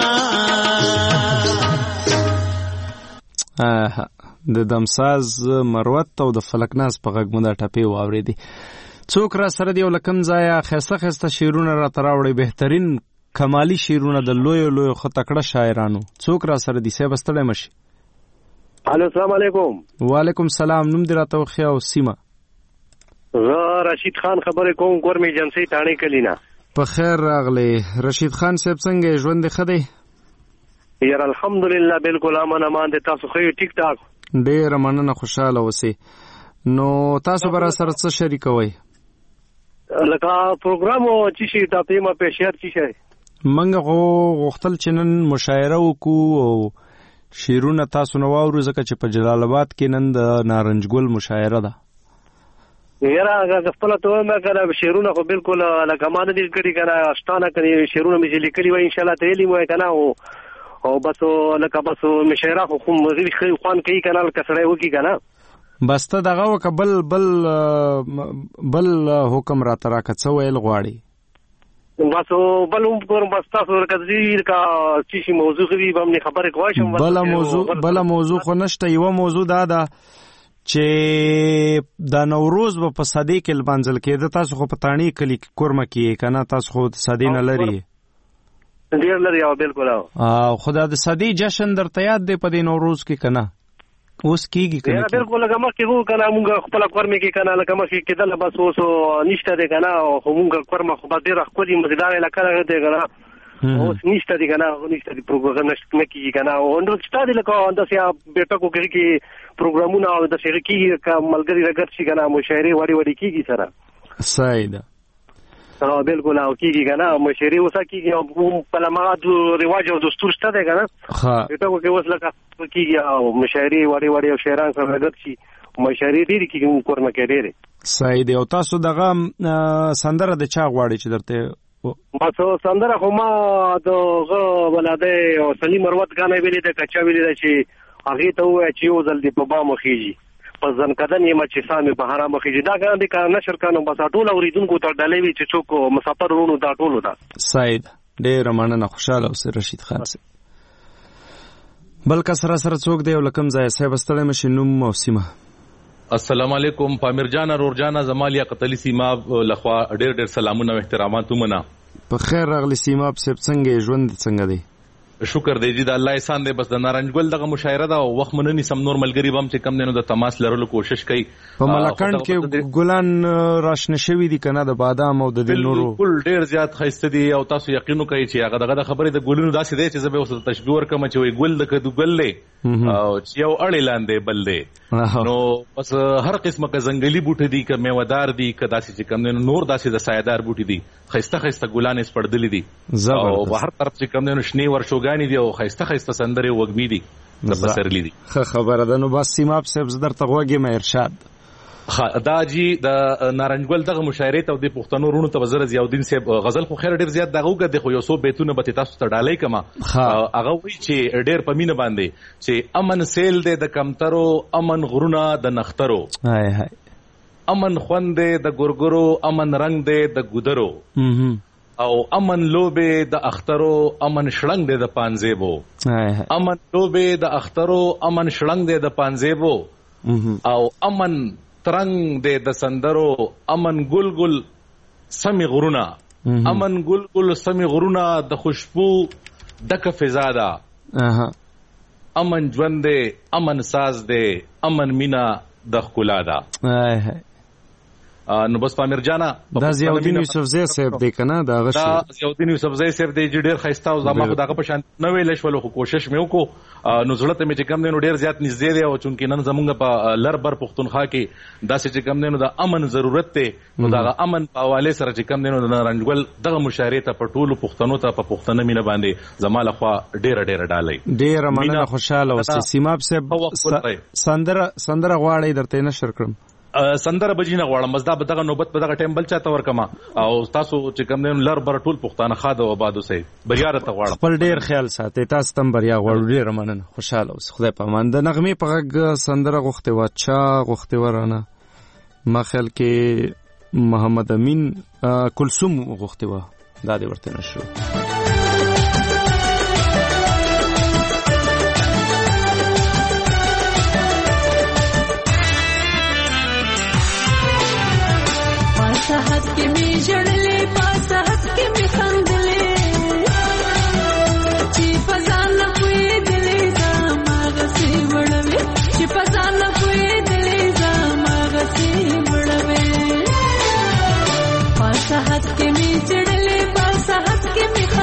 د دمساز مروت او د فلکناز په غږ مونږ ټپې واورېدې. څوک را سره دی ولکم ځای خسته خسته شیرونه را تراوړي بهترین کمالی شیرونه د لوی لوی خو تکړه شاعرانو څوک را سره دی سه بستړی مشي. الو السلام علیکم. وعلیکم السلام. نوم دې راته وخیا او سیمه؟ زه رشید خان خبرې کوم کورمې ایجنسی ټاڼې کلینا. په خیر راغلی رشید خان صاحب څنګه ژوند ښه دی؟ یار الحمدلله بالکل امن امان دي. تاسو خو ټیک ټاک؟ ډېر مننه خوشاله اوسئ. نو تاسو به را سره څه شریکوئ؟ لکه پروګرام چې شي ټاپې ما په شهر چې شي منګه غو غختل چې نن مشاعره وکړو او شیرونه تاسو نو واورو ځکه چې په جلال آباد کې نن د نارنجګل مشاعره ده. یاره هغه خپل ته ما کنه شیرونه خو بالکل لکه ما نه دي کړی کنه اشتانه کړی شیرونه مې لیکلي وای ان شاء الله ته لیمو کنه او او بس لکه بس مشاعره خو کوم غوړي خو خوان کوي کنه لکه سره وکی کنه بس ته دغه وکبل بل بل حکم را ترا کڅ ویل غواړي بس بل هم کوم بس تاسو ورکړي کا چې موضوع غوي به موږ خبره کوی شم. بل موضوع بل موضوع خو نشته. یو موضوع دا ده چې د نوروز په صدې کې لمانځل کېده. تاسو خو په تاڼي کلی کورمه کې کنه تاسو خو صدې نه لري ډیر لري او بالکل او خدا د صدې جشن درته یاد دی په دې نوروز کې کنه اوس کېږي کنه بالکل لکه مخکې وو کنه موږ خپل کورمه کې کنه لکه مخکې کېدل بس اوس نشته دی کنه او موږ کورمه خو به ډیر خپل مزیدار لکه دی کنه اوس نشته دي کنه نشته دي پروګرام نشته کیږي کنه او اندر شته دي لکه انداسیا بیٹا کو کې پروګرامونه او د شری کې کا ملګری رګر شي کنه مشاعره وړي وړي کیږي سره صحیح ده ها بالکل او کیږي کنه مشاعره وسه کیږي او په لمغه د رواج او دستور شته ده کنه ها بیٹا کو کې وسله کیږي او مشاعره وړي وړي او شاعران سره رګر شي مشاعره ډیره کیږي کورمه کې ډیره صحیح دی. او تاسو دغه سندره د چا غواړي چې درته بس سندره خو ما دغه ولاده او سلیم مروت غانې ویلې د کچا ویلې چې هغه ته وای چې یو ځل دی په با مخېږي په ځن کدن یې ما چې سامي په حرام مخېږي دا غان دي کا نشر کانو بس ټول اوریدونکو ته ډلې وی چې څوک مسافر ورونو دا ټول دا صحیح ډېر مننه خوشاله اوسه رشید خان سي بل کسره سره څوک دی ولکم ځای صاحب ستړی مشي نوم او سیمه. السلام علیکم پامیر جان رور جان زمالیا قتلی سیما لخوا ډېر ډېر سلامونه او احترامات ومنه. په خیر راغلی سیما په څنګه ژوند څنګه دی؟ شکر دی جی د الله احسان دی. بس د نارنج ګل دغه مشاعره دا وخت منني سم نور ملګری بم چې کم دینو د تماس لرلو کوشش کوي. په ملکند کې ګلان راشنه شوی دي کنه د بادام او د نورو ګل ډیر زیات خسته دي او تاسو یقینو کوي چې هغه دغه خبره د ګلونو داسې دی چې زه به اوس تشبیه ورکم چې وي ګل د کدو ګل له او چې یو اړې لاندې بل دی نو بس هر قسمه ک زنګلي بوټي دي ک میوهدار دي ک داسې چې کم دینو نور داسې د سایدار بوټي دي خسته خسته ګلان یې سپړدلې دي او هر طرف چې کم دینو شنی ورشوګانی دي او خسته خسته سندري وګبي دي د بسرلی دي. خبره ده نو بس سیماب صاحب زدر تغوږی مې ارشاد دا جی د نارنج ګل دغه مشاعره ته د پښتنو رونو ته وزیر ضیاءالدین صاحب غزل خو خیر ډیر زیات دغه وګد خو یو څو بیتونه به تاسو ته ډالۍ کما هغه وی چې ډیر پمینه باندې چې امن سیل دې د کمترو امن غرونه د نخترو هاي هاي امن خوند دې د ګورګورو امن رنگ دې د ګودرو او امن لوبه د اخترو امن شړنګ دې د پانزيبو امن لوبه د اخترو امن شړنګ دې د پانزيبو او امن ترنګ دې د سندرو امن ګل ګل سمي غرونا امن ګل ګل سمي غرونا د خوشبو دک فضا دا امن ژوند دې امن ساز دې امن مینا د ښکلا دا. نو بس پامیر جانا دا ضیاءالدین یوسفزئی صاحب دی کنه دا غشي دا ضیاءالدین یوسفزئی صاحب دی ډیر خسته او زما خو دغه په شان نو ویل شول خو کوشش مې وکړو نو زړه ته مې چې کم دینو ډیر زیات نږدې دی او چونکې نن زمونږ په لر بر پښتونخوا کې داسې چې کم دینو د امن ضرورت دی نو دغه امن په حواله سره چې کم دینو د نارنج ګل دغه مشاعره ته په ټولو پښتنو ته په پښتنه مینه باندې زما لخوا ډیر ډیر ډالۍ ډیر مننه خوشاله اوسې سیماب صاحب سندره سندره غواړي درته نشر کړم سندره بجینه غواړم بس دا به دغه نوبت په دغه ټایم بل چاته ورکما او تاسو چې کوم دین لر بر ټول پښتانه خاده او آبادو سي بریا ته غواړم خپل ډیر خیال ساتي تاسو تم بریا غواړو ډیر مننه خوشاله اوس خدای په امان. د نغمې په غږ سندره غوښته و چا غوښته ورانه ما خیال کې محمد امین کلثوم غوښته و دا دې ورته نشو. پاسحت کې می جړلې پاسحت کې می خندلې چې فزان نه کوي دلې زما غسي وړوي چې فزان نه کوي دلې زما غسي وړوي پاسحت کې می جړلې پاسحت کې می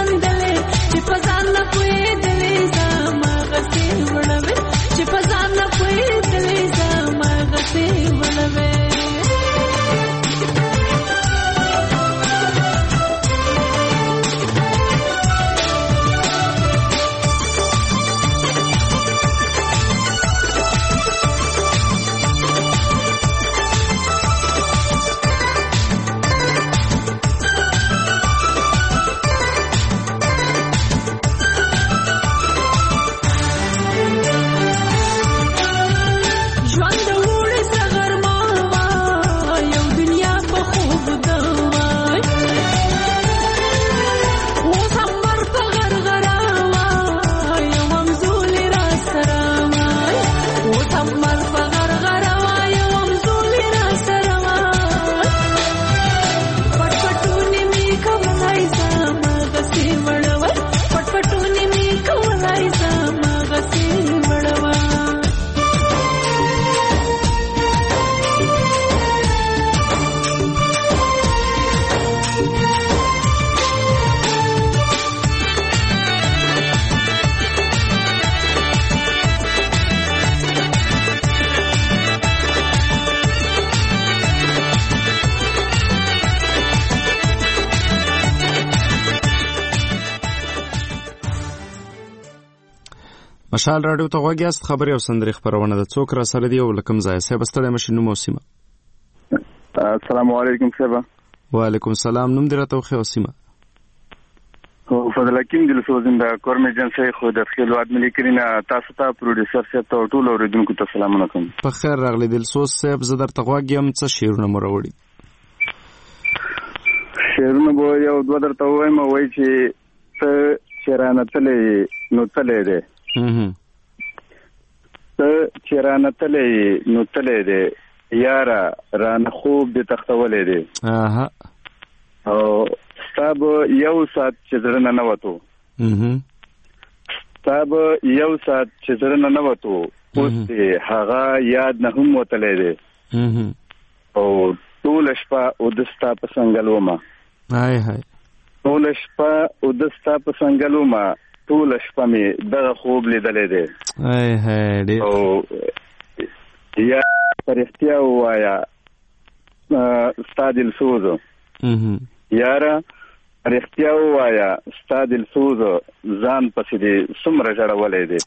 مشال رادیو ته غوږ یاست. خبرې او سندرې خبرونه د څوک را سره دی او لکم ځای صاحب ستړی مشي نوم او سیمه. السلام علیکم صاحب. وعلیکم السلام. نوم دې راته وښیه او سیمه. فضل حکیم دل سوزنده کورم ایجنسی خو د خپل واد ملي کرینا تاسو ته پروډوسر صاحب ته ټول اوریدونکو ته سلامونه کوم. په خیر راغلی دل سوز صاحب. زه درته غوږ یم. څه شعرونه مو راوړي؟ شعرونه به یو دوه درته ووایم. وایي چې ته چې رانتلی نو تلی دی، ته چې رانتلی نو تلی دی، یاره رانه خوب دې تختولی دی. او ستا به یو ساعت چې زړه نه نوتو، ستا به یو ساعت چې زړه نه نوتو، اوس دې هغه یاد نه هم وتلی دی. او ټوله شپه اوده ستا په سنګل ومه، ټوله شپه اوده ستا په سنګل ومه، ټوله شپه مې دغه خوب لیدلی دی. او یا په رښتیا ووایه ستا دلسوزو، یاره رښتیا ووایه ستا دلسوزو، ځان پسې دې څومره ژړولی دی.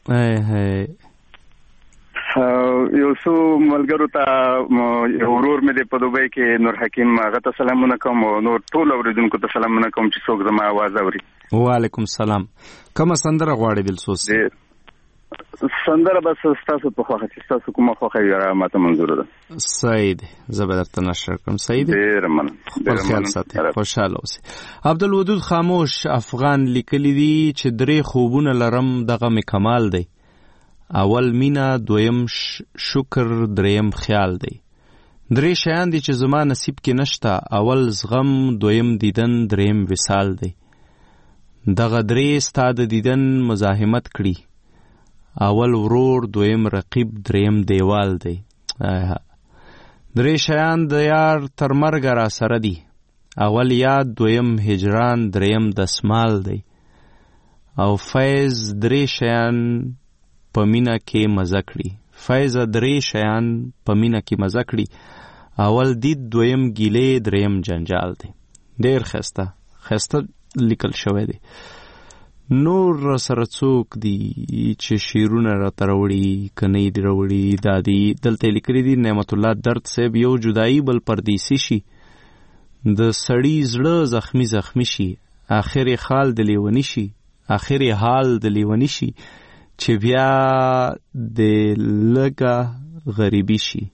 یو څو ملګرو ته یو ورور مې دی په دوبۍ کې نور حکیم، هغه ته سلامونه کوم او نور ټول اورېدونکو ته سلامونه کوم چې څوک زما اواز اوري. وعلیکم السلام. کومه سندره غواړې دلسوز؟ سندره بس ستاسو په خوښه چې ستاسو کومه خوښه وي هغه ماته منظوره ده. صحیح دی. زه به درته نشر کړم. صحیح دی. ډېره مننه. خپل خیال ساتئ. خوشحاله اوسئ. عبدالودود خاموش افغان لیکلی دي چې درې خوبونه لرم دغه مې کمال دی. اول مینا، دویم شکر، دریم خیال دی. درې شیان دي چې زما نصیب کې نشته. اول زغم، دویم دیدن، دریم وصال دی. دغه درې ستا د دیدن مزاحمت کړي. اول ورور، دویم رقیب، دریم دیوال دی. درې شیان د یار تر مرګه را سره دي. اول یاد، دویم هجران، دریم دسمال دی. او فیض درې شیان په مینه کې مزه کړي. فیض درې شیان په مینه کې مزه کړي. اول دید، دویم ګیلې، دریم جنجال دی. ډېر ښایسته ښایسته لیکل شوی دی. نور سره څوک دي چې شعرونه راته راوړي که نه یې راوړي؟ دا دي دلته یې لیکلي دي نعمت الله درد صاحب. یو جدایي بل پردیسي شي، د سړي زړه زخمی زخمی شي، آخر یې خال د لیوني شي، آخر یې حال د لیوني شي، چې بیا د لږه غریبي شي.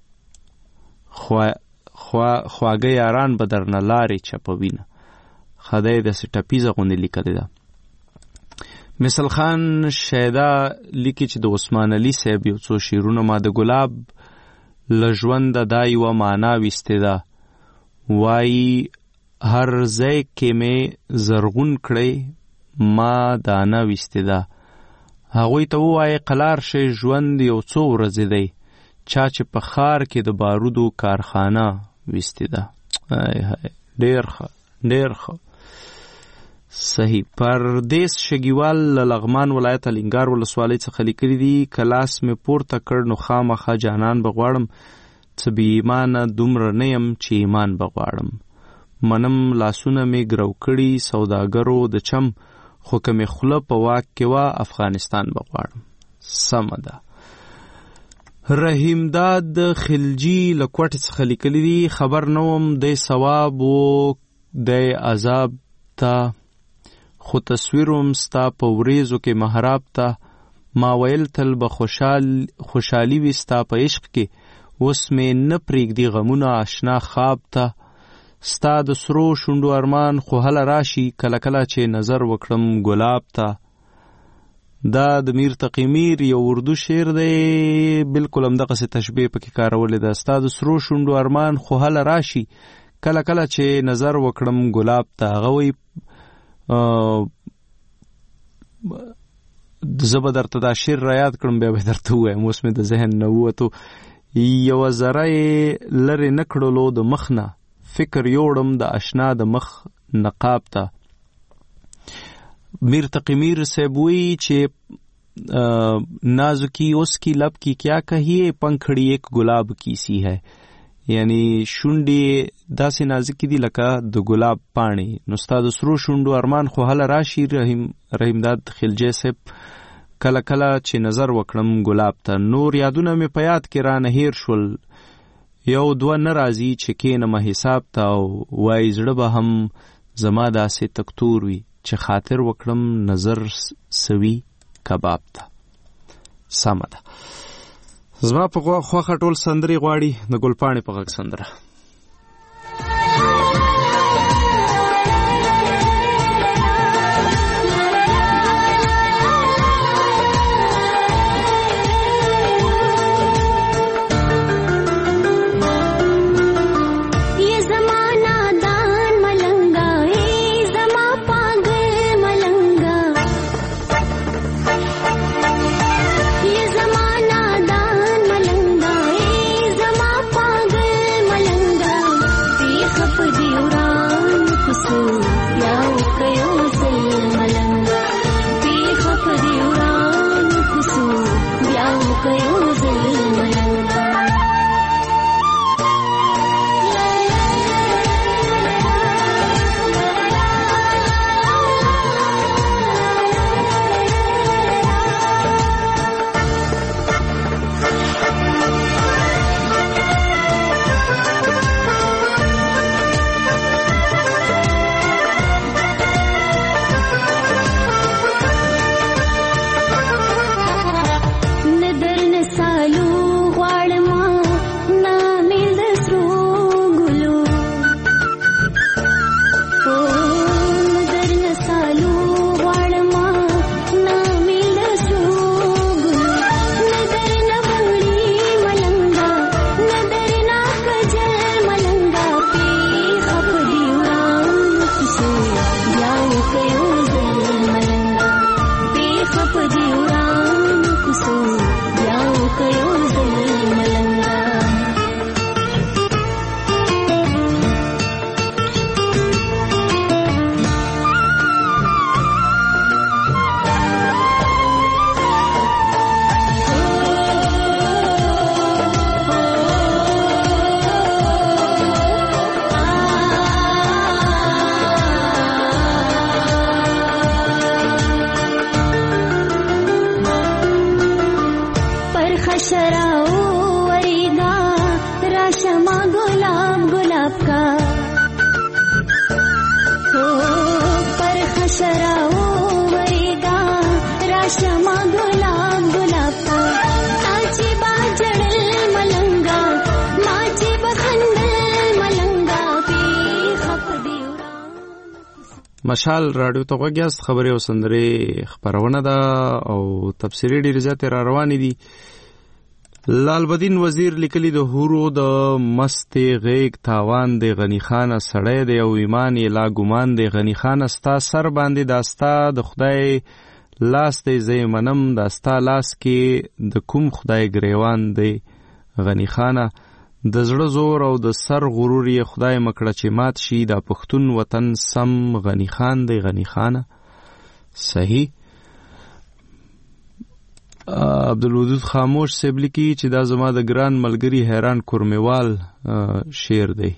خواږه یاران به درنه لارې چپوینه. خدای داسې ټپیزه غوندې لیکلې ده. مثل خان شیدا لیکي چې د عثمان علي صاحب یو څو شعرونه ما د ګلاب له ژونده دا یوه معنا ویستې ده. وایي هر ځای کې مې زرغون کړی ما دانه ویستې ده. هغوی ته ووایي قلار شئ ژوند یو څو ورځې دی، چا چې په ښار کې د بارودو کارخانه ویستې ده. ډېر ښه ډېر ښه. صحیح. پردیس شګیوال له لغمان ولایت الینګار ولسوالۍ څخه لیکلي دي کلاس مې پورته کړ نو خامخا جانان به غواړم، څه بې ایمانه دومره نه یم چې ایمان به غواړم. منم لاسونه مې ګرو کړي سوداګرو د چم، خو که مې خوله په واک کې وه افغانستان به غواړم. سمه ده. رحیم داد خلجي له کوټې څخه لیکلي دي خبر نه وم دی ثواب و دی عذاب ته، خو تصویر وم ستا په وریځو کې محراب ته. ما ویل تل به خوشحال خوشحالي وي ستا په عشق کې، اوس مې نه پرېږدي غمونه آشنا خواب ته. ستا د سرو شونډو ارمان خو هله راشي، کله کله چې نظر وکړم ګلاب ته. دا د میر تقی میر یو اردو شعر دی، بلکل همدغسې تشبیه پکې کارولې ده. ستا د سرو شونډو ارمان خو هله راشي، کله کله چې نظر وکړم ګلاب ته. هغه وایي زه به درته دا شعر را یاد کړم بیا به درته ووایم، اوس مې د ذهن نه ووتو. یوه ذره یې لرې نه کړلو د مخ نه، فکر یوړم د اشنا د مخ نقاب ته. میر تقی میر صاحب وی چې نازکی اس کی لب کی کیا کہیے، پنکھڑی ایک گلاب کی سی ہے. یعنی شونډې داسې نازکې دي لکه د ګلاب پاڼې. نو ستا د سرو شونډو ارمان خو هله راشي. رحیم رحیم داد خلجی صاحب کله کله چې نظر وکړم ګلاب ته نور یادونه مې په یاد کې رانه هیر شول یو دوه نه راځي چې کینم حساب ته او وای زړه به هم زما داسې تکتور وي چې خاطر وکړم نظر سوي کباب ته. سمه ده زما په خوښه ټول سندرې غواړي د ګلپاڼې په غږ سندره. مشال رادیو ته غوږ یاست. خبرې او سندرې خپرونه ده او تبصرې ډېرې زیاتې را روانې دي. لالبدین وزیر لیکلي د هورو د مستې غیږ تاوان دی غنی خانه سړی دی او ایمان یې لا ګمان دی غنی خانه ستا سر باندې دا ستا د خدای لاس دی زه یې منم دا ستا لاس کې د کوم خدای ګریوان دی غنی خانه د زړه زور او د سر غرور یې خدای مکړه چې مات شي دا پښتون وطن سم غنی خان دی غنی خانه. صحیح. عبدالودود خاموش صاحب لیکي چې دا زما د ګران ملګری حیران کورمیوال شعر دی.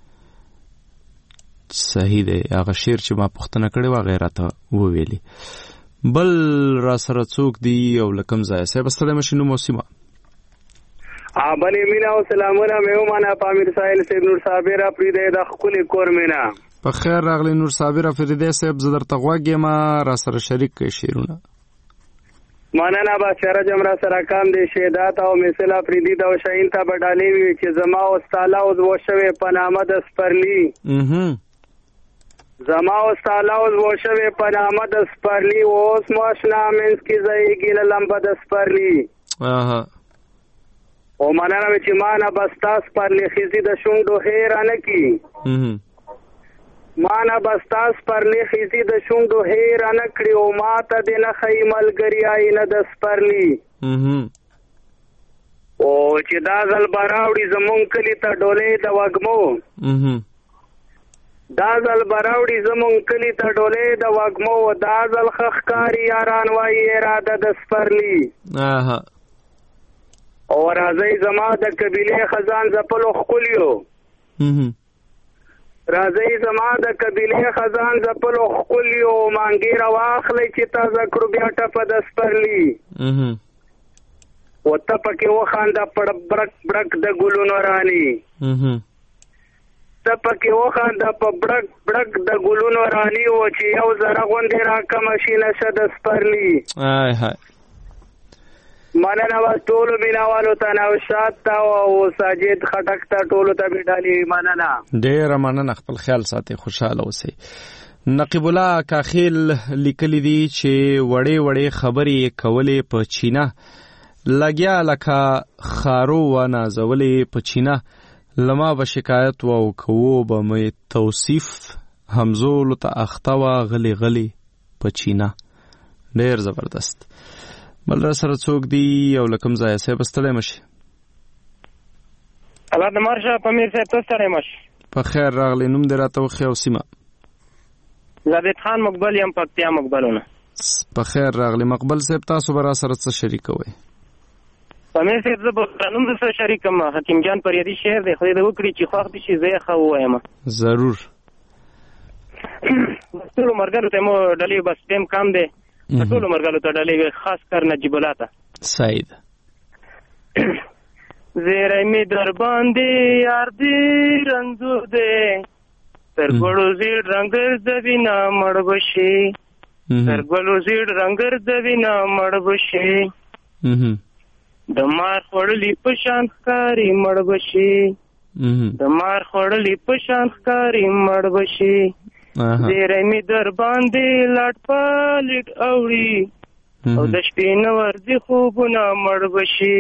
صحیح دی هغه شعر چې ما پوښتنه کړې وه هغه راته وویلي. بل را سره څوک دی او له کوم ځایه صاحب ستړی مه شي نوم او سیمه. بلې مینا او سلامونه مې ومانه پامیر ساحل صاحب نور صابر افریدی د ښکلې کور مینا. په خیر راغلی نور صابر افریدی صاحب زه درته غوږ یم را سره شریک کړئ شعرونه. مننه بادشاه رجم را سره کام دی شهدات او مثل افریدی د شاهین ته بډالې وي چې زما او استاله اوس وشوې په نامه د سپرلی. زما او استاله اوس وشوې په نامه د سپرلی اوس مو اشنا منځ کې ځایږي له لمبه د سپرلی. او مننه مې چې ما نه بس تا سپرلی خیزي د شونډو هیرانه کی ما نه بس تا سپرلی خیزي د شونډو هیرانه کړي او ما ته دې نه ښیي ملګري آینه د سپرلی. او چې دا ځل به راوړي زمونږ کلي ته ډولۍ د وږمو دا ځل به راوړي زمونږ کلي ته ډولۍ د وږمو دا ځل ښه ښکاري یاران وایي اراده د سپرلی. او راځئ زما د قبیلې خزان ځپلو ښکلیو راځي زما د قبیلې خزان ځپلو ښکلي او مانګې راواخلئ چې تازه کړو بیا ټپه د سپرلي و ته پکې وخانده پړ برک برک د ګلونو راني ته پکې وخانده په برک برک د ګلونو راني و چې یو زره غوندې راکمه شي نشه د سپرلي مننه و ټولو مینهوالو ته نوشاد ته او ساجد خټک ته ټولو ته مې ډالې مننه. ډېره مننه. خپل خیال ساتئ، خوشحاله اوسئ. نقیب الله کاخیل لیکلی دي چې وړې وړې خبرې کولې په چینه لګیا لکه خارو و نازولې په چینه لما به شکایت و او کوو به مې توصیف همزولو ته اخته وه غلی غلی په چینه. ډېر زبردست. بل را سره څوک دی او لکم ځای صاحب ستړی مشي؟ الله د مارشه پمیر صاحب ته ستړی مشي. په خیر راغلی. نوم دې راته وښیه او سیمه؟ زابط خان مقبل یم، پکتیا مقبلونه. په خیر راغلی. مقبل صاحب تاسو به را سره څه شریکوئ؟ پمیر صاحب زه به نوم د څه شریکم. حکیم جان پریادي شعر دی، خدای دې وکړي چې خوښ دي شي زه یې ښه ووایم. ضرور. ټولو ملګرو ته مو ډلې بس ټیم کم دی، ټولو ملګرو ته ډلې خاص کر نجیب الله ته سعید زیری می در باندې یار دې رنځور دی تر ګړو زیړ رنګر د وینا مړ بشي تر ګړو زیړ رنګر د وینا مړ بشي د مار خوړلې په شان ښکاري مړ بشي د مار خوړلې په شان ښکاري مړ بشي زیری می در باندې لاټ پالټ اوړي او د شپې نه ورځي خوبونه مړ بشي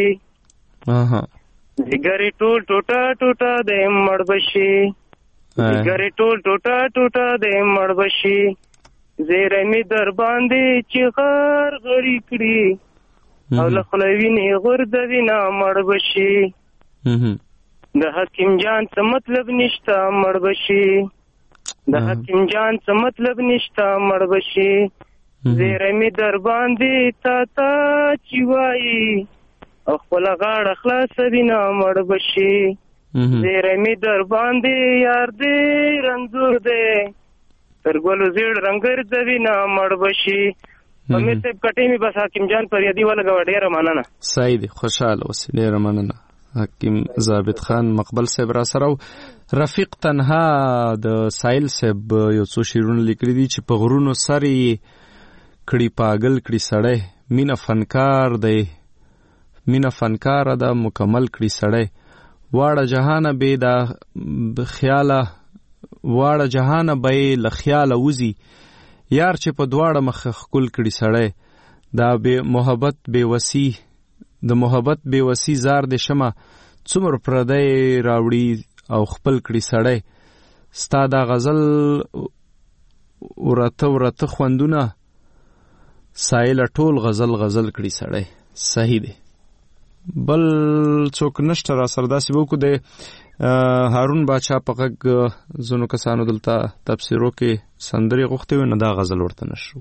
زیګری ټول ټوټه ټوټه د مړ بشي زیګری ټول ټوټه ټوټه د مړ بشي زیری می در باندې چې غر غړي کړي او له خولې وینې غرد وینا مړ بشي د حکیم جان څه مطلب نشته مړ بشي د حکیم جان څه مطلب نشته مړ بشي زیری می در باندې تا تا چې وایي او خپل غاړه خلاص وینا مړ بشي زیری می در باندې یار دې رنځور دی تر ګلو زیړ رنګر د وینا مړ بشي امیر صاحب کټې می بس حکیم جان پریادي ولګوه. ډېره مننه. سعید خوشحاله اوسې. ډېره مننه. حکیم ضابط خان مقبل صاحب را سره رفیق تنها د سایل صاحب یو څو شعرونه لیکلي دي چې په غرونو سر یې کړي پاگل کړي سړی مینه فنکار دی مینه فنکاره ده مکمل کړي سړی واړه جهانه بې د خیاله واړه جهانه به یې له خیاله وځي یار چې په دواړه مخه ښکل کړي سړی دا بې محبت بې وسی د محبت بې وسی زار دې شمه څومره پردی راوړي او خپل کړي سړی ستا دا غزل ورته ورته خوندونه سایل ټول غزل غزل کړي سړی. صحیح دی. بل څوک نشته را سره داسې به وکړو د هارون باچا په غږ ځینو کسانو دلته تفسیرو کې سندرې غوښتې وي نو دا غزل ورته نشو.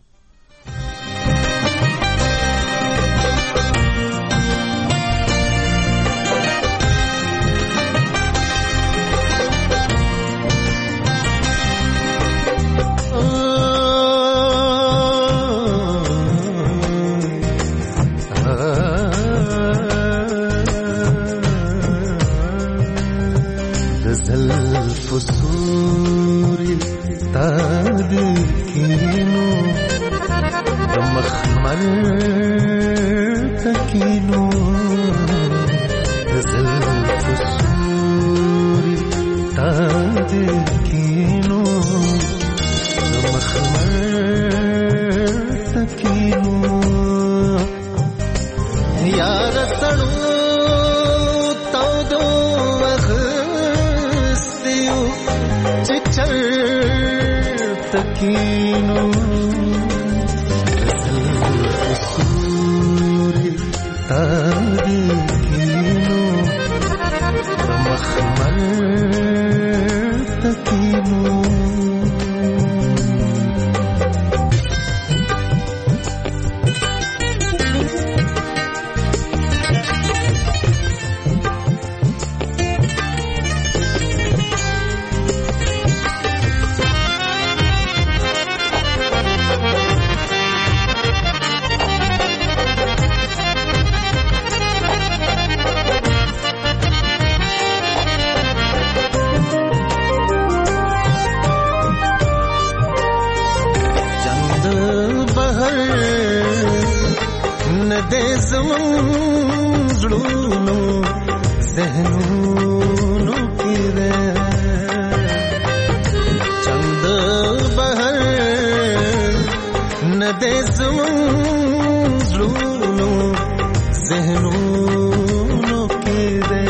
زړونو ذهنونو کې ده چند بهر نه دې زمون زړونو ذهنونو کې ده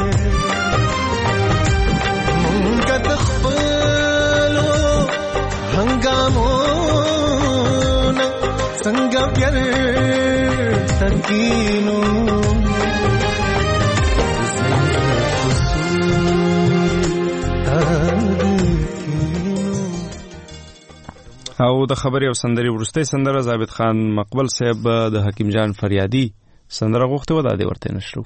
مونږ د خپلو هنګامونه څنګه پیار تکینو او د خبري او سندري ورسته سندره ثابت خان مقبل صاحب د حکیم جان فریادي سندره غوښته و د دې ورته نشرو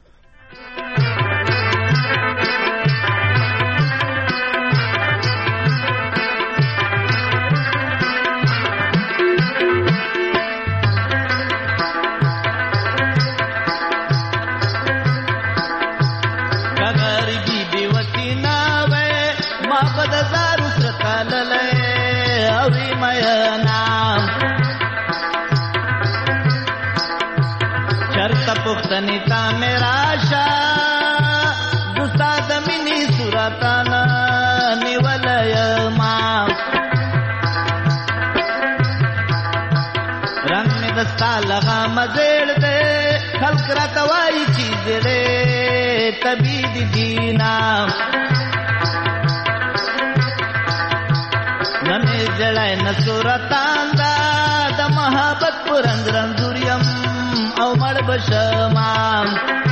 पुख्तनिता मेरा शाह गुस्सा दमिनी सुरताना निवलय माँ रंग में दस्ता लगा मजेड़ दे खलकरा तवाई चीज रे तबीद दीना नने जड़ाए न सुरतांदा द महाबत पुरंद रंजुरियम او مړ بشمام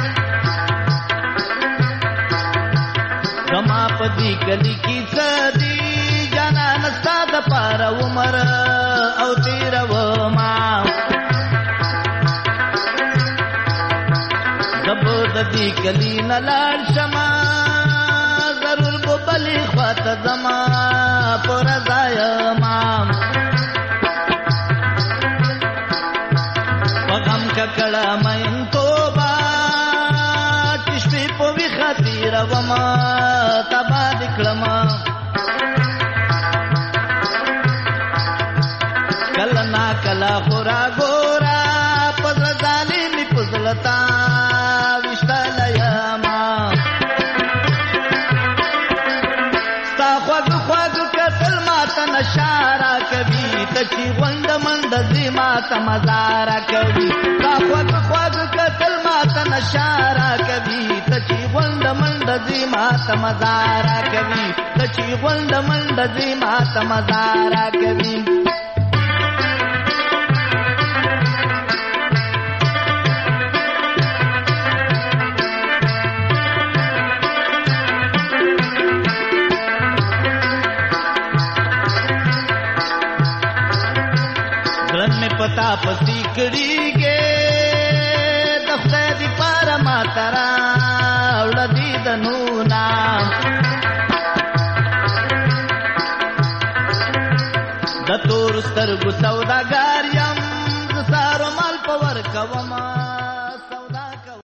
زما پدی کلی کی سدی جانا نستا د پار عمر او تیر و ما دبو ددی کلی نلال شما ضرور بو بلی خوات زما پر زایمام ککړه مین توبه تشبی په وی خاطر وما تبا دکړما کله نا کله خورا ګورا پزړ ظالم پزلتا وشتل یما ستا خوګ خوګ کتل ماته نشارا کوي تچی غوند مند زما تمزارا کوي خوږ خوږ کتل ماته نشارا کوي تچی غوند منډ زی ماته مزارا کوي تچی غوند منډ زی ماته مزارا کوي ځان می پتا پسی کړيږي ماترا وړدي د نونا د تور سترګو سوداګار یم ز سارو مال پور کوما